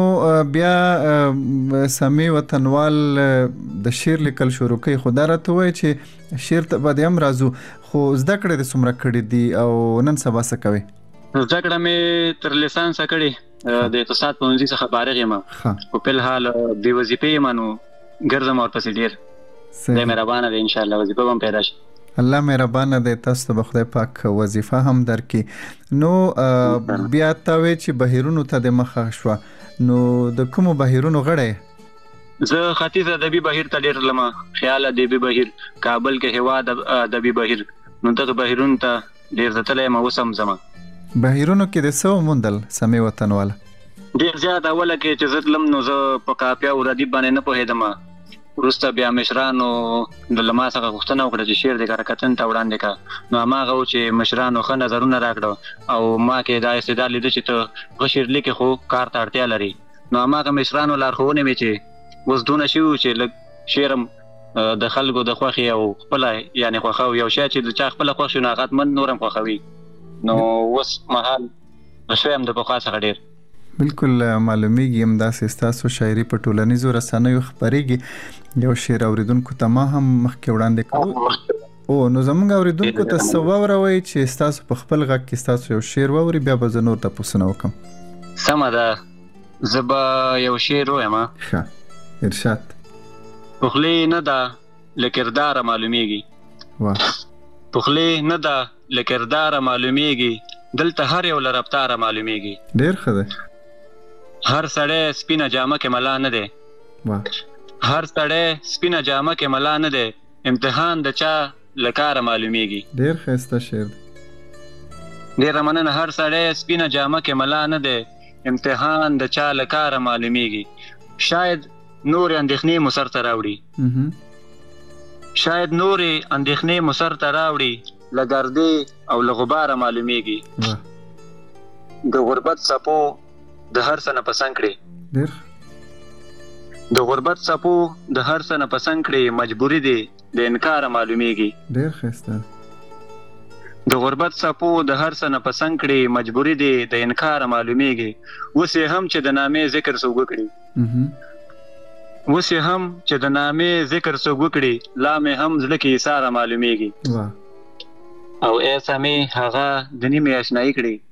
بیا سمي وطنوال د شعر لیکل شروع کوي خو دا راته وایي چې شعر ته به هم راځو خو زده کړې د څومره کړې دي او نن سبا څه کوي زده کړه مې تر لیسانس کړې د اقتصاد په ونځي څخه فارغ یم او په الحال د وظیفې مانو ګرځم او پسې ډیر د مهربانه ده ان شاء الله وظیفه هم پیدا شي الله مهربانه ده تاسو به خدای پاک وظیفه هم درکې نو بیا تا وی چې بهیرونو ته د مخه شو نو د کوم بهیرونو غړې زه ختیځ ادبي بهیر ته ډیر لمه خیال ادبي بهیر کابل کې هوا ادبي بهیر نو دغه بهیرونو ته ډیر ځتلې ما وسم زما بهیرونو کې د سو مندل سمي وطنواله ډیر زیات اوله کې چې زتلم نو زه په کاپیا او ردی باندې نه پوهېدم ورسته بیا مشرانو د لما څخه غوښتنه وکړه چې شعر د کرکتن ته وړاندې کا نو هغه چې مشرانو ښه نظرونه راکړه او ما کې دا استعداد لید چې ته غشر لیکي خو کار ته اړتیا لري نو هغه مشرانو لارښوونه مې چې اوس دونه شو چې لږ شعرم د خلکو د خوښي او خپل یعنی خوښو یو شی چې د چا خپل خوښ شو ناغت من نورم خوښوي نو اوس مهال شویم د بخوا څخه ډیر بالکل معلومیږي هم داسې تاسو شاعري په ټولنیزو رسنیو خبرېږي یو شعر اوریدونکو ته ما هم مخکې وړاندې کوو او نو زموږ اوریدونکو ته څه واوروئ چې تاسو په خپل غږ کې تاسو یو شعر واوري بیا به زه نور تاسو وکم سمه ده زه به یو شعر وایم ښه ارشاد پخلی نه ده له کرداره معلومیږي واه پخلی نه ده له کرداره معلومیږي دلته هر یو له رفتاره معلومیږي ډیر ښه ده هر سړی سپینه جامه کې ملا نه دی هر سړی سپینه جامه کې ملا نه دی امتحان د چا له کاره معلومیږي ډیر ښایسته شعر دی ډیره مننه هر سړی سپینه جامه کې ملا نه دی امتحان د چا له کاره معلومیږي شاید نور اندېښنې مو سر ته راوړي شاید نورې اندېښنې مو سر ته راوړي له ګردې او له غباره معلومیږي د غربت څپو د هر څه نه پسند کړي ډېر د غربت څپو د هر څه نه پسند کړي مجبوري دي د انکار معلومیږي ډېر ښایسته د غربت څپو د هر څه نه پسند کړي مجبوري دي د انکار معلومیږي اوس یې هم چې د نامې ذکر څوک وکړي اوس یې هم چې د نامې ذکر څوک وکړي لا مې هم زړه کې ایثاره معلومیږي او ایسا مې هغه د نیمې اشنایي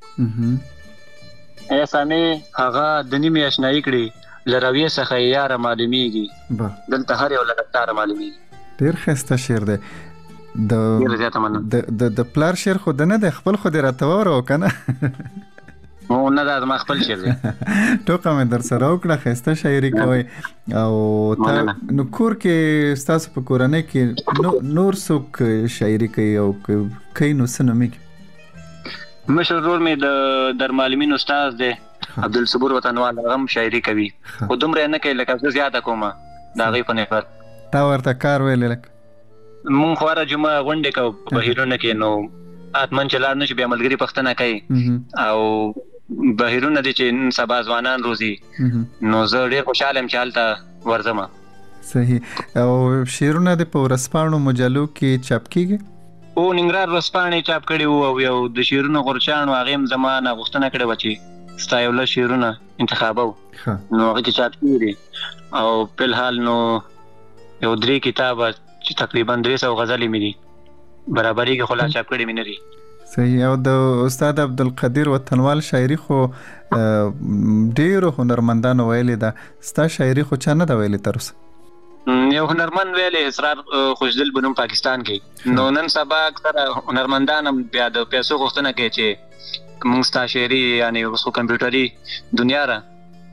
کړي ایسا مې هغه د نیمې اشنایي کړي له رویې څخه یې یاره معلومیږي دلته هر یو له رفتاره معلومیږي ډېر ښایسته شعر دی ډېره زیاته مننه د پلار شعر خو د نه دی خپل خو دې راته واورو که نه او نه دا زما خپل شعر دی ټوکه مې در سره وکړه ښایسته شاعري کوئ او نو کور کې ستاسو په کورنۍ کې نور څوک شاعري کوي او کوي نو څه نومیږي مشر ورور مې د درمعلمین استاد دی عبدالصبور وطنوال هغه هم شاعري کوي خو دومره نه کوي لکه زه زیاته کومه د هغې په نفر تا ورته کار ویلې لکه مونږ خو هره جمعه غونډې کوو په بهیرونه کې نو اتمن چې لاړ نه شي بیا ملګري پوښتنه کوي او بهیرونه دي چې نن سبا ځوانان روزي نو زه ډېر خوشحاله یم چې هلته ورځم صحیح او شعرونه دې په ورځپاڼو مجلو کې چاپ کیږي او ننګرهار ورځپاڼې چاپ کړي وو او یو د شعرونو غورچاڼ و هغې هم زما نه غوښتنه کړې وه چې ستا یو لږ شعرونه انتخابو نو هغې کې چاپ کړي دي او په الحال نو یو 3 کتابه چې تقریبا 300 غزلې مې دي برابرېږي خو لا چاپ کړي مې نه دي صحیح او د استاد عبدالقدیر وطنوال شاعري خو ډیرو هنرمندانو ویلې ده ستا شاعري خو چا نه ده ویلې تر اوسه یو هنرمند ویلې اسرار خوشدل بنوم پاکستان کې نو نن سبا اکثره هنرمندان هم بیا د پیسو غوښتنه کوي چې موږ ستا شاعري یعنې اوس خو کمپیوټري دنیا را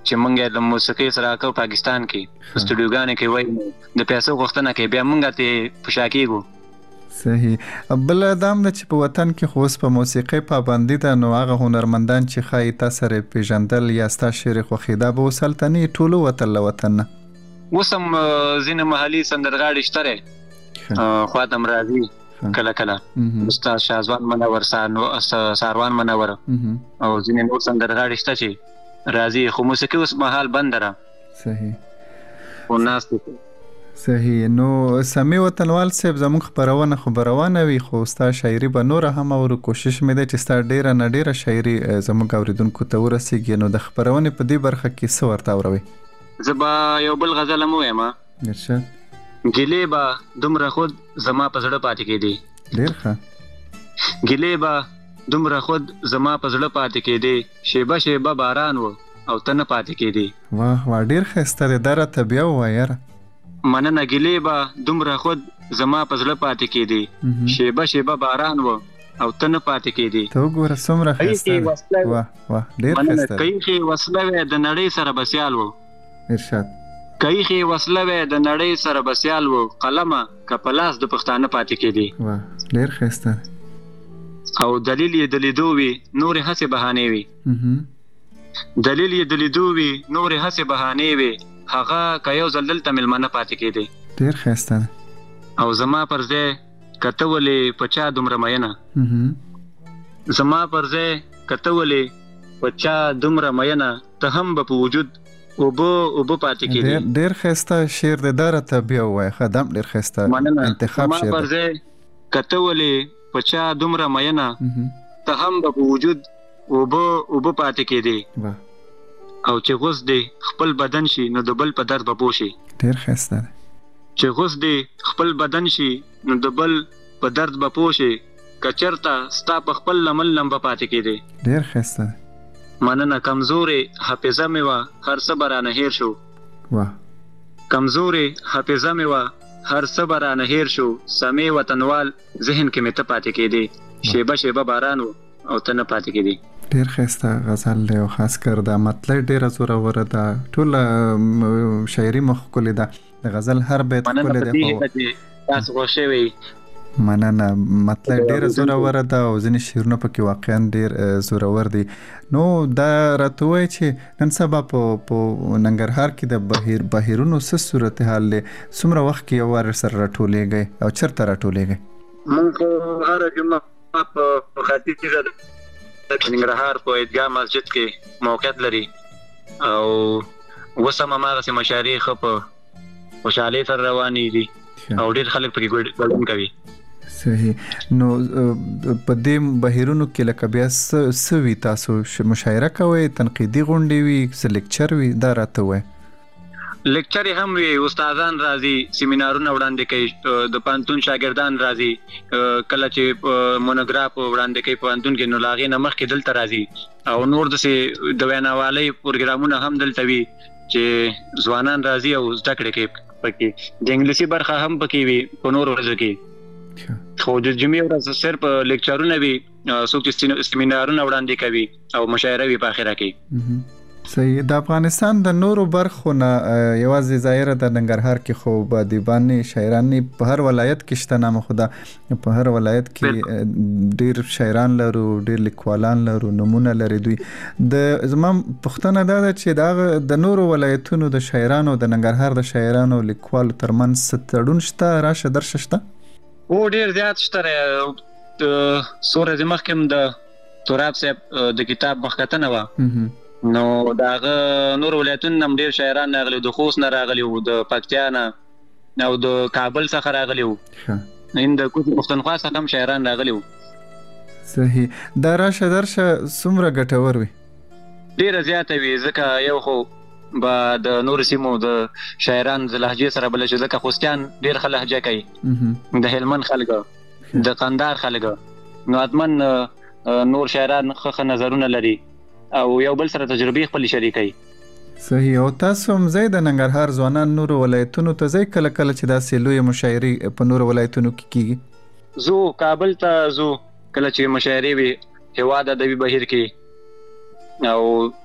چې مونږ د موسیقي سره کو پاکستان کې سټوډیوګانې کې وای د پیسو غوښتنه کې بیا مونږ ته پښاکیږو. صحیح. بل دام د چې په وطن کې خو اوس په موسیقي پابندي ده، نو هغه هنرمندان چې خای تاسو سره پیژندل یا ستا شعر خوښیدا به وسلطنی ټولو وطن نه وسم زین محلي سندرغاړي شتره خاطم راضي کله کله استاد شازوان منور ساروان منور او زین نور سندرغاړي شته چې راضي، خو موسیقي اوس محل بند را. صحیح. او ناس صحیح. نو سمي وطنوال صاحب زموږ خبرونه وي، خو ستا شاعري به نور هم او کوشش مې ده چې ستا ډیره نه ډیره شاعري زموږ اوریدونکو ته ورسیږي. نو د خبرونې په دې برخه کې څه ورته اوروي؟ زه به یو بل غزل هم وایم. ارشاد. ګیلې به دومره خود زما په زړه پاتې کېدی. ډیر ښه. ګیلې به دومره خود زما په زړه پاتې کېدی، شیبه شیبه باران و او ته نه پاتې کېدی. واه ډیر ښایسته دی. دا راته بیا ووایه. مننه. ګیلې به دومره خود زما په زړه پاتې کېدی، شیبه شیبه باران و او ته نه پاتې کېدی. ته وګوره څومره ښایسته. واه ډیر ښایسته. کایخي وسله وې د نړۍ سره بسیال و. ارشاد. کایخي وسله وې د نړۍ سره بسیال و، قلمه کپلاس د پښتانه پاتې کېدی. واه ډیر ښایسته. او دلیل یې د لیدو وي نور هڅې بهانې وي. دلیل یې د لیدو وي نور هڅې بهانې وي، هغه که یو ځل دلته مېلمانه پاتې کېدی. ډیر ښایسته. او زما پر ځای که ته ولې په چا دومره مینه، زما پر ځای که ته ولې په چا دومره مینه، ته هم به په وجود اوبه پاتې کېدی. ډیر ښایسته شعر دی. دا راته بیا ووایه. ښه دم ډیر ښایسته انتخاب شعر دی. زما پر ځای که ته ولې په چا دومره مینه، ته هم به په وجود اوبه پاتې کېدی. او چې غوس دی خپل بدن شي نو د بل په درد به پوه شي. ډیر ښایسته دی. چې غوس دی خپل بدن شي نو د بل په درد به پوه شي، که چېرته ستا په خپل لمن لمبه پاتې کېدی. ډیر ښایسته دی. مننه. کمزورې حافظه مې وه هر څه به رانه هېر شو. واه. کمزورې حافظه مې وه هر څه به رانه هېر شو، سمې وطنوال ذهن کې مې ته پاتې کېدی، شیبه شیبه باران و او ته نه پاتې کېدی. ډیر ښایسته غزل دی او خاص کر دا مطلب ډیره زوروره ده. ټوله شاعري مخ ښکلې ده. د غزل هر بیت ښکلی دی. تاسو خوښ وئ. مننه. مطلب ډیره زوروره ده او ځینې شعرونه پکې واقعا ډیر زورور دي. نو دا راته وایي چې نن سبا په ننګرهار کې د بهیرونو څه صورتحال دی؟ څومره وخت کې یو وار سره راټولیږئ او چېرته راټولیږئ؟ موږ خو هره جمعه په ختیځه د ننګرهار په عیدګاه مسجد کې موقعیت لري او اوس هم هماغسې مشاعرې ښه په خوشحالۍ سره روانې دي او ډېر خلک پکې ګډون کوي. صحیح. نو په دې بهیرونو کې لکه بیا څه وي؟ تاسو مشاعره کوئ، تنقیدي غونډې وي، څه لیکچر وي؟ دا راته وایي. لیکچر هم وي، استادان راځي، سیمینارونه وړاندې کوي، د پوهنتون شاګردان راځي، کله چې مونوګراف وړاندې کوي پوهنتون کې نو له هغې نه مخکې دلته راځي او نور داسې د ویناوالۍ پروګرامونه هم دلته وي چې ځوانان راځي او زده کړې کوي پکې. د انګلیسي برخه هم پکې وي په نورو ورځو کې، خو د جمعې ورځ صرف لیکچرونه وي، څوک چې سیمینارونه وړاندې کوي او مشاعره وي په اخره کې. صحیح. د افغانستان د نورو برخو نه یوازې ظاهره د ننګرهار کې خو ادیبانې شاعرانې په هر ولایت کې شته، نامه خو ده په هر ولایت کې ډیر شاعران لرو، ډیر لیکوالان لرو، نمونه لري دوی. د زما پوښتنه دا ده چې د نورو ولایتونو د شاعرانو د ننګرهار د شاعرانو لیکوالو ترمنځ څه تړون شته، راشه درشه شته؟ او ډیر زیات شته. څو ورځې مخکې هم د تراب صاحب د کتاب مخکتنه وه، نو د هغه نور ولایتونو نه هم ډېر شاعران راغلي، د خوست نه راغلي وو، د پکتیا نه او د کابل څخه راغلي وو، د کوټ پښتونخوا څخه هم شاعران راغلي وو. صحیح. دا راشه درشه څومره ګټور وي؟ ډېره زیاته وي، ځکه یو خو به د نورو سیمو د شاعران د لهجې سره بله شي، ځکه خوستیان ډېر ښه لهجه کوي، د هلمند خلک، د قندهار خلک، نو حتمن نور شاعران ښه نظرونه لري او یو بل سره تجربې خپلې شریکوي. صحیح. او تاسو هم ځئ د ننګرهار ځوانان نورو ولایتونو ته ځئ کله کله چې داسې لویې مشاعرې په نورو ولایتونو کې کیږي؟ زو کابل ته زو کله چې مشاعرې وي هېواد ادبي بهیر کې، او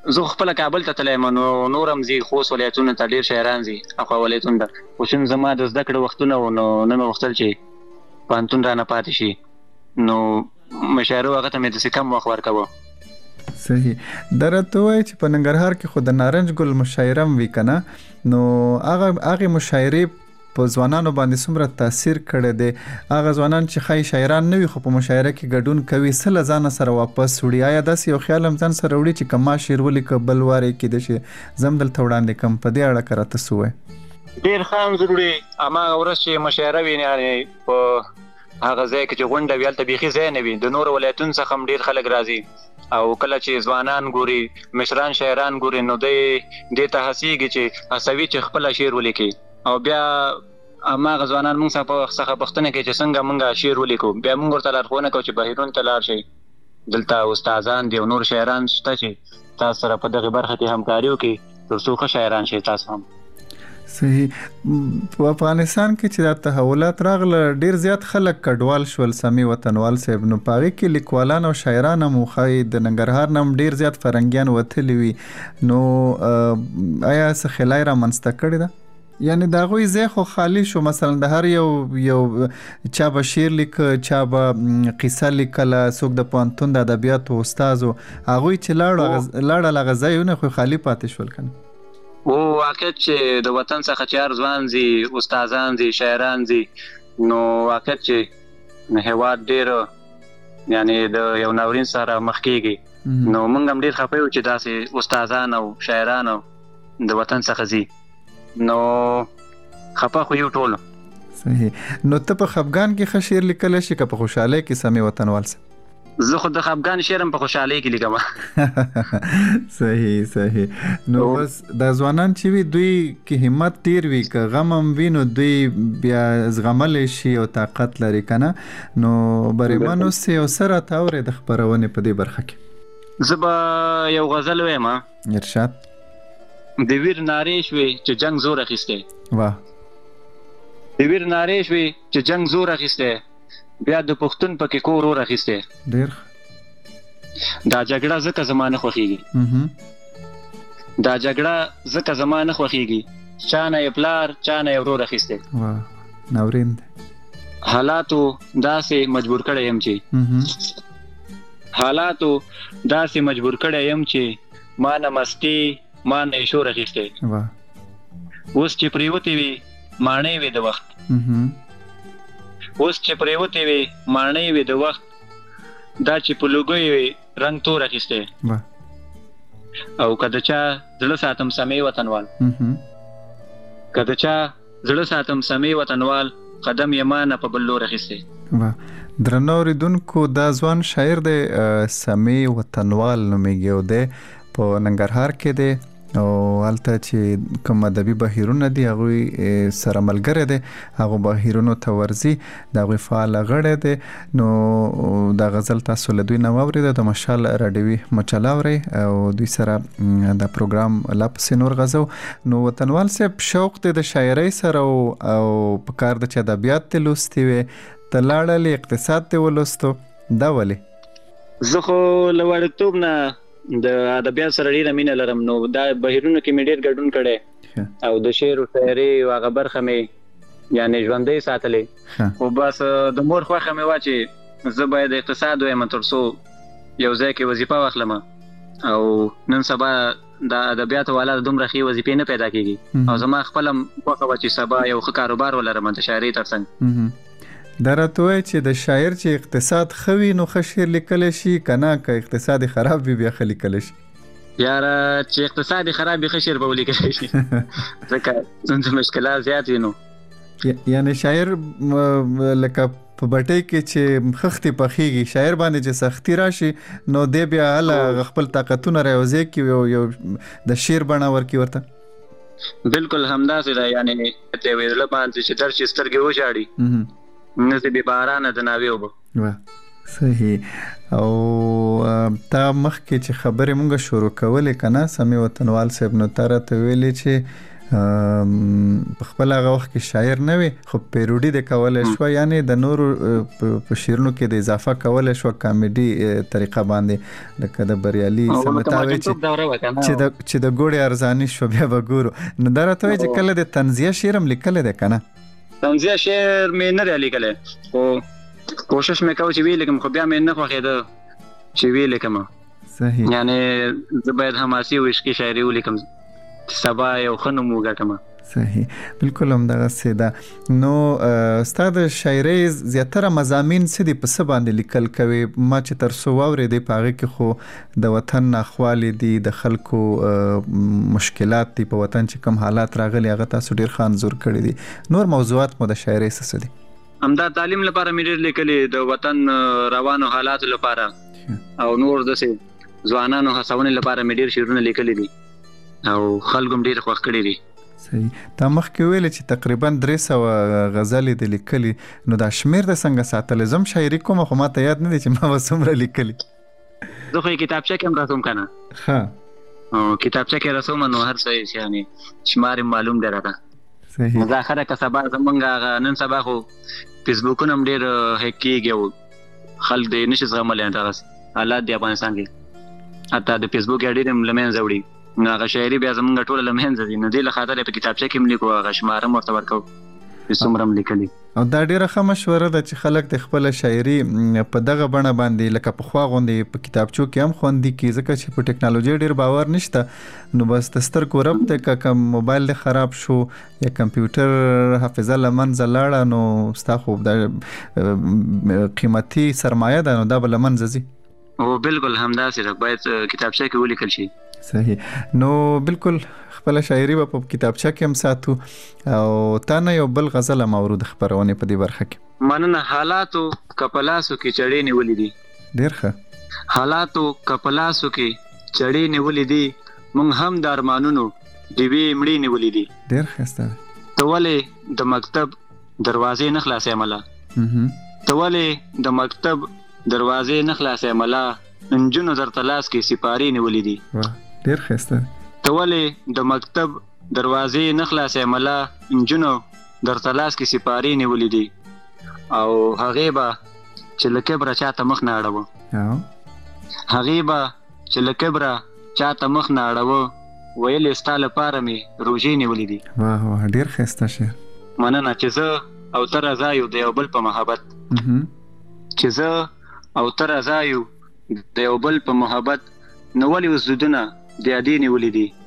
زه خپل کابل ته تلم نو نورم زی خوست ولایتونو ته ډیر شاعران زی اخوا ولایتونو ته خو شن زما د زده کړې وختونه نو نه مې وختل چې پانتون را نه پاتې شي نو مشاعره هغه ته مې د کم وخت ورکوه. صحیح. درته وای چې په ننګرهار کې خو د نارنج ګل مشاعره وی کنه نو هغه مشاعره په ځوانانو باندې څومره تاثیر کړی دی؟ هغه ځوانان چې خای شاعران نه وي خو په مشاعره کې ګډون کوي سله ځان سره واپس وړي، آیا داسې یو خیال هم ځان سره وړي چې کما شعر ولیکه بل واره کې د شي زم دلته وړاندې کم په دې اړه کرته سوې؟ ډیر خام ضروري اما ورس چې مشاعره ویني په هغه ځای کې چې غونډه ویل ته بيخي ځای نه وي د نور ولایتونو څخه هم ډیر خلک راځي او کله چې ځوانان ګوري مشران شاعران ګوري نو د دې ته هڅيږي چې هڅوي چې خپل شعر ولیکي او بیا اما غزوانان موږ څخه پښتنه کې چې څنګه موږ شعر ولیکو بیا موږ ورته لارښوونه کوو چې بهیرون ته لاړ شي دلته استادان دي او نور شاعران شته چې تاسو سره په دغه برخه کې همکاري وکړي تر څو ښه شاعران شي تاسو هم. صحیح. په افغانستان کې چې د تحولات راغله ډیر زیات خلک کډوال شول سمي وطنوال صاحب نو پاره کې لیکوالان او شاعران هم خای د ننګرهار نم ډیر زیات فرنګیان وتلی وي نو آیا څه خلای را منځته کړی ده؟ یعنی دا غوي زه خو خالی شو مثلا د هر یو چا به شعر لیک چا به قصه لیکله څوک د پوهنتون د ادبیاتو استاد هغه چې لاړه لغزایونه خو خالی پاتې شول کنه او واقع چې د وطن څخه چار ځوان زی استادان زی شاعران زی نو واقع چې هواد ډیر یعنی د یو ناورین سره مخ کیږي نو موږ هم ډیر خپه یو چې داسې استادان او شاعران د وطن څخه زی نو خپه خو یو ټول. صحیح. نو ته په خفګان کې خشیر لیکل شي که په خوشاله کې سمي وطنوال سه؟ زه خو د خفګان شعرم په خوشاله کې لیکم. صحیح. نو بس د ځوانان چې وي دوی کې همت ډیر وي که غم هم وي نو دوی بیا زغمل شي او طاقت لري کنه نو بریمانو سه او سره تاورې د خبرونه په دې برخه کې. زه به یو غزل وایم. ارشاد. د ویر نارې شوي چې جنگ زور اخیسته. واه. د ویر نارې شوي چې جنگ زور اخیسته بیا د پښتون پکې کور اور اخیسته. ډیر. دا جګړه زکه زمانه خوخيږي. دا جګړه زکه زمانه خوخيږي چانه پلار چانه ورور اخیسته. واه. ناورین. حالاتو داسې مجبور کړی يم چې حالاتو داسې مجبور کړی يم چې ما نه مستی ما نه شور اخیسته. واه. اوس چې پریوتی وي مانې وي د وخت. اوس چې پریوتی وي مانې وي د وخت دا چې په لوګي وي رنگ تور اخیسته. واه. او کله چې زړه ساتم سمې وطنوال کله چې زړه ساتم سمې وطنوال قدم یمانه په بلور اخیسته. واه. درنوریدونکو دا ځوان شاعر دی سمې وطنوال نومیږي او دی په ننګرهار کې دی او هلته چې کوم ادبي بهیرونه دي هغه سره ملګری دي هغه بهیرونو ته ورزي دا غوي فعال غړی دي نو دا غزل تاسو له دوی نو اورید د مشال رادیوي مچلاوري او دوی سره دا پروګرام لاپس نور غزو نو وطنوال صاحب شوق د شاعرۍ سره او په کار د ادبیات ته لوستي وي تلاړل اقتصاد ته ولستو دا ولي زه خو لوړتوب نه د ادبیات سره ډیره مینه لرم نو دا بهیرونو کې مې ډیر ګډون کړي او د شعر او شاعري او هغه برخه مې یعنی ژوندۍ ساتلې خو بس د مور خوخه مې واچي زه باید اقتصاد وایم تر څو یو ځای کې وظیفه واخلم او نن سبا د ادبیات والا دومره خي وظیفې نه پیدا کیږي او زما خپل خوخه واچي سبا یو ښه کاروبار ولرم د شاعري ترڅنګ درته چې د شاعر چې اقتصاد خوي نو خشیر لیکل شي کنه که اقتصاد خراب وي بیا خلی کله شي یار چې اقتصاد خراب وي خشیر به ولیکل شي ځکه څنګه مشکلات زیات وي نو یعنی شاعر لکه په بټۍ کې چې خختي پخېږي شاعر باندې چې سختي راشي نو دی بیا هله خپل طاقتونه راوځي کې یو د شعر بڼه ورکی ورته بالکل همداسې ده یعنی ته ویل باندې چې درشي سترګې وشاړي نصیب باران د ناویو واه صحیح او تا مخکې چې خبرې مونږ شروع کولې کنه سمې وطنوال صاحب نو تر ته ویلې چې په خپل هغه وخت کې شاعر نه وي خو پیروډي د کولای شو یعنی د نورو په شعرونو کې د اضافه کولای شو کامیډي طریقه باندې لکه د بریالي سمتاوي چې د ګوړې ارزانی شو بیا وګورو نو درته وي چې کله د طنزیه شعر هم لیکل دي کنه طنزیه شعر مې نه لیکل خو کوشش مې کوم چې وی لیکم خو بیا مې نه خوښېده چې وی لیکم صحیح یعنی زه باید حماسي او عشقي شاعري ولیکم سبا یو خنم وګټم صحیح بالکل هم دغه سیده نو استاد شاعري زیاتره مضامین سدي په څه باندې لیکل کوي ما چې تر څو واورې دی پاغه کې خو د وطن ناخوالي دي د خلکو مشکلات دي په وطن چې کوم حالات راغلي هغه تاسو ډیر خانزور کړی دي نور موضوعات مو د شاعري څه دي همدا تعلیم لپاره مې ډیر لیکلي د وطن روانو حالات لپاره او نور دسه ځوانانو هڅونې لپاره مې ډیر شعرونه لیکلي دي او خلکو ډیر خوښ کړي دي صحیح تا مخکې ویل چې تقریبا 300 غزلې د لیکلي نو دا شمیر د څنګه ساتل زم شاعري کوم خو ما ته یاد نه دي چې ما وسمره لیکلي زه خو کتابچه کې هم رسوم کنه ها او کتابچه کې رسوم نو هر څه یعنی شمار معلوم دی راته صحیح مزاخره که سبا زمونږه نن سبا خو فیسبوکونه هم ډیر هک کیږي خلک دې نشي زغملای تاسو حالات دی افغانستان کې حتی د فیسبوک اډې هم لمن زوړي نو هغه شاعري بیا زمونږ ټول لمن زدي نو دې لخاطر په کتابچه کې ملي هغه شماره مرتبه ورکو څومره لیکلي او دا ډیره ښه مشوره ده چې خلک د خپل شاعري په دغه بڼه باندې لکه په خوا غوندي په کتابچو کې هم خوندي کی ځکه چې په ټکنالوژي ډیر باور نشته نو بس د سترګو رب ته کوم موبایل خراب شو یا کمپیوټر حافظه لمن زلاړه نو ستا خو د قیمتي سرمایه ده نو دا بل لمن زی او بالکل همداسې باید کتابچه کې ولیکل شي صحیح نو بالکل خپل شاعري په کتابچه کې هم ساتو او تا نه یو بل غزل مورود خبرونه په دې برخه کې مننه حالاتو کپلاسو کې چړې نیولې دي ډیر ښه حالاتو کپلاسو کې چړې نیولې دي مونږ هم د ارمانونو دیوی مړې نیولې دي ډیر ښه تولې د مکتب دروازې نه خلاصې مله تولې د مکتب دروازې نه خلاصې مله انجونو در تلاس کې سپاری نیولې دي ډیر ښه تولې د مکتب دروازې نه خلاصې مله انجونو در تلاس کې سپاری نیولې دي او هغه به چې لکبره چاته مخ نه اړو هغه به چې لکبره چاته مخ نه اړو ویل استاله پاره می روزي نیولې دي واه واه ډیر ښه شعر مننه چې زه او تر ځایو د یو بل په محبت چې زه او تر ځایو د یو بل په محبت نو ولې وسودنه د یادې نیولې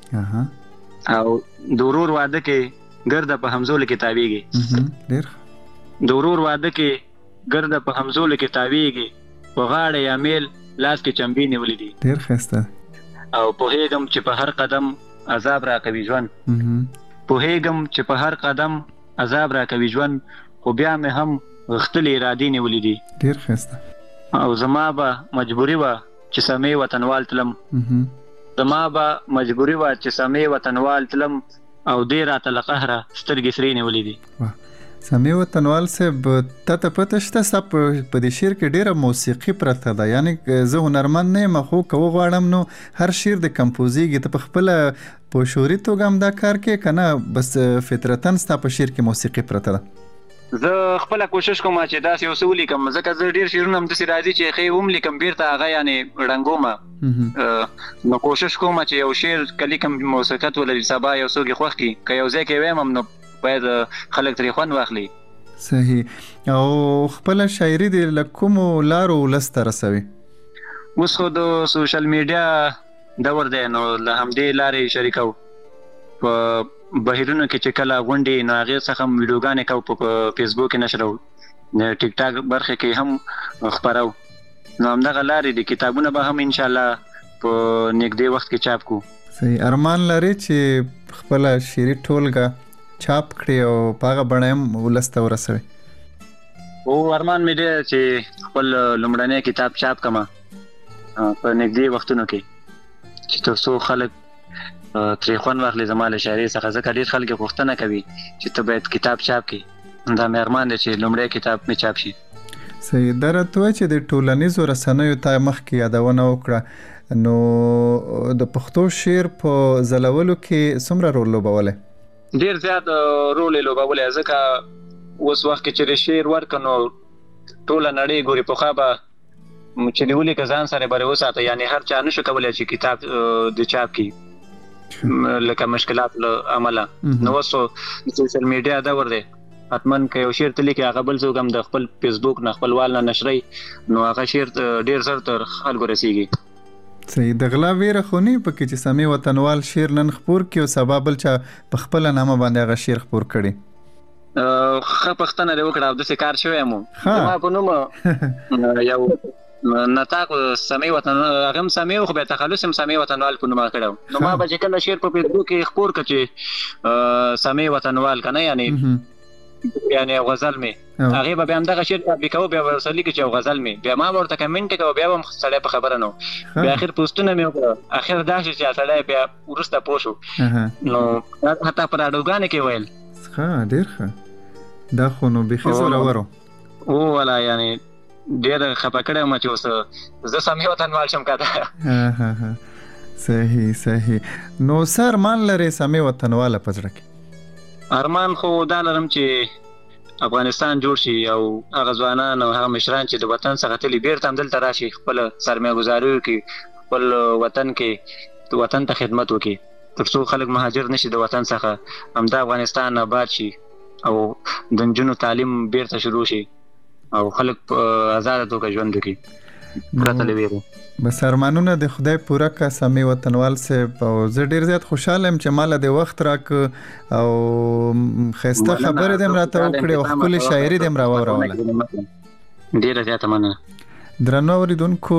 دي او د ورور واده کې ګرده په همزول کې تاویږي ډیر د ورور واده کې ګرده په همزول کې تاویږي په غاړه یا میل لاس کې چمبي نیولې دي ډیر ښه او په هیګم چې په هر قدم عذاب را کوي ژوند په هیګم چې په هر قدم عذاب را کوي ژوند خو بیا مې هم غختلې ارادې نیولې دي ډیر ښه او زما به مجبوری و چې سمې وطنوال تلم زما به مجبوری و چې سمې وطنوال تلم او دې راته له قهره سترګې سرې نیولې دي سمې وطنوال صاحب ته پته شته ستا په دې شعر کې ډیره موسیقي پرته ده یعنی زه هنرمند نه یم خو که وغواړم نو هر شعر د کمپوزیږي ته په خپله په شعوري توګه هم دا کار کې که نه بس فطرتاً ستا په شعر کې موسیقي پرته ده زه خپل کوشش کوم چې داسې اوسه ولیکم ځکه زه ډیر شعرونه هم داسې راځي چې ښې هم لیکم بیرته هغه یعنې ړنګومه نو کوشش کوم چې یو شعر که لیکم موسیقت ولري سبا یو څوک یې خوښ کړي که یو ځای کې ویم هم نو باید خلک ترې خوند واخلي صحیح او خپله شاعري دې له کومو لارو ولس ته رسوي اوس خو د سوشل میډیا دور دی نو له همدې لارې شریکو په بهیرونو کې چې کله غونډې نو هغې څخه هم ویډیوګانې کوو په فیسبوک کې نشرو ټیک ټاک برخه کې هم خپرو نو همدغه لارې دي کتابونه به هم انشاءالله په نږدې وخت کې چاپ کړو صحیح ارمان لري چې خپله شعري ټولګه چاپ کړي او په هغه بڼه هم ولس ته ورسوي او ارمان مې دی چې خپل لومړنی کتاب چاپ کړم په نږدې وختونو کې چې تر څو خلک ترې خوند واخلي زما له شاعرۍ څخه ځکه ډېر خلک یې پوښتنه کوي چې ته باید کتاب چاپ کړي دا مې ارمان دی چې لومړی کتاب مې چاپ شي صحیح دا راته وایه چې د ټولنیزو رسنیو تا مخکې یادونه وکړه نو د پښتو شعر په ځلولو کې څومره رول لوبولی ډیر زیات رول لوبولې ځکه اوس وخت کې چې شعر ورکنو ټول نړۍ ګوري په خابه چې دیولې کزان سره بره وساته یعنی هر چا نشو کولای چې کتاب د چاپ کی لکه مشکلات عمله نو وسو سوشل میډیا دا ور دي اتمن کې یو شعر تل کې هغه بل څوک هم د خپل فیسبوک نه خپل وال نه نشري نو هغه شعر ډیر زر تر خلکو رسیږي صحیح د غلا ویره خونی پکې چې سمې وطنوال شعر نن خبر کې او سبب بل چا په خپل نامه باندې هغه شعر خبر کړي پښتنه دی وکړه د څه کار شوی مو ما په نوم یو نتاکو سمې وطن هغه سمې خو به تخلص سمې وطنوال په نوم کړو نو ما به کله شعر په فیسبوک کې خبر کړي سمې وطنوال کنه یعنی غزل می هغه به هم دغه شعر پابلیکو بیا ورسلی کې چې غزل می بیا ما ورته کمنټ کوم بیا هم سړی په خبره نو بیا اخر پوسټونه می وکړه اخر دا چې سړی بیا ورسته پوښو نو حتی پر اډوګان کې ویل ښه ډیر ښه دا خو نو به خزر اورو او ولا یعنی ډیر خپه کړم چې اوس زه سمې وطنوال شم کاته صحیح نو سر مان لري سمې وطنوال پزړه کې ارمان خو دا لرم چې افغانستان جوړ شي او هغه ځوانان او هغه مشران چې د وطن څخه تللی بیرته هم دلته راشي خپل سرمایه گزاري وکړي خپل وطن کې وطن ته خدمت وکړي تر څو خلک مهاجر نشي د وطن څخه همدا افغانستان آباد شي او د نجونو تعلیم بیرته شروع شي او خلک آزاد توګه ژوند وکړي پرته له ویرې بس ارمانونه د خدای پوره کا سمې وطنوال سے او زه ډیر زیات خوشاله ام چې مال د وخت راک او خسته خبره دم راته وکړي او خپل شاعري دم راوړله ډیر زیات مننه درنو اوریدونکو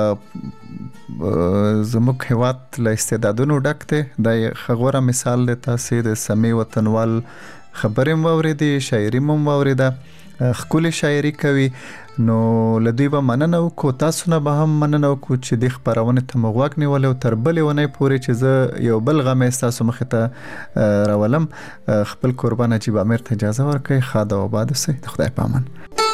زموږ هیواد له استعدادونو ډک دی د خغوره مثال د تاسو د سمې وطنوال خبرې موریدي شاعري موریده خپل شاعري کوي نو لدی به مننه وکړو تاسو نه به هم مننه وکړو چې د خبرونه ته مغواک نیول او تر بلې ونې پورې چې زه یو بل غم تاسو مخې ته راولم خپل قربان چې به امر ته اجازه ورکړي خاده او آباد اوسئ خدای پامان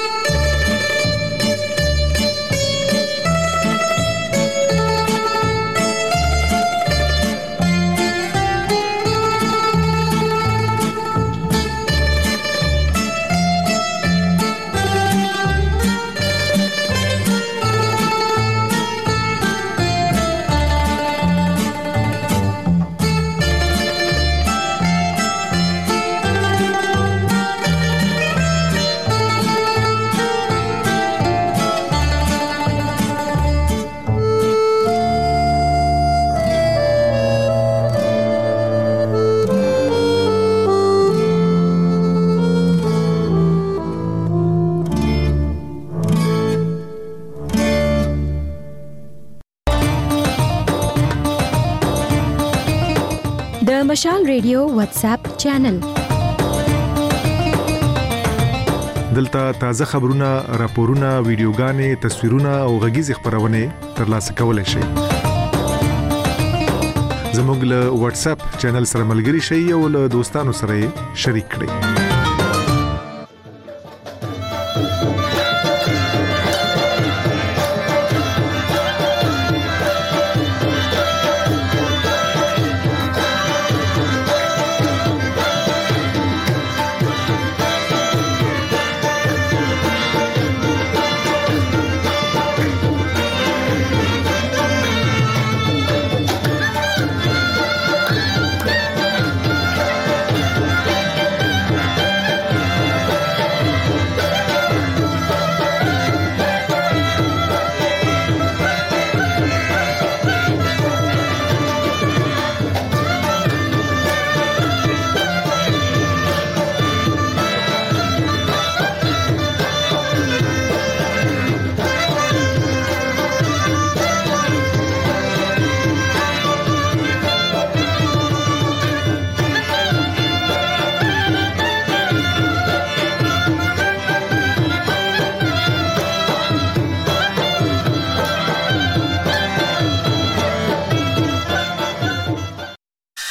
مشال ریډیو واتس اپ چینل دلته تازه خبرونه راپورونه ویډیوګانې تصویرونه او غږیز خبرونه ترلاسه کولای شئ زموږ له واتس اپ چینل سره ملګري شئ او له دوستانو سره شریک کړئ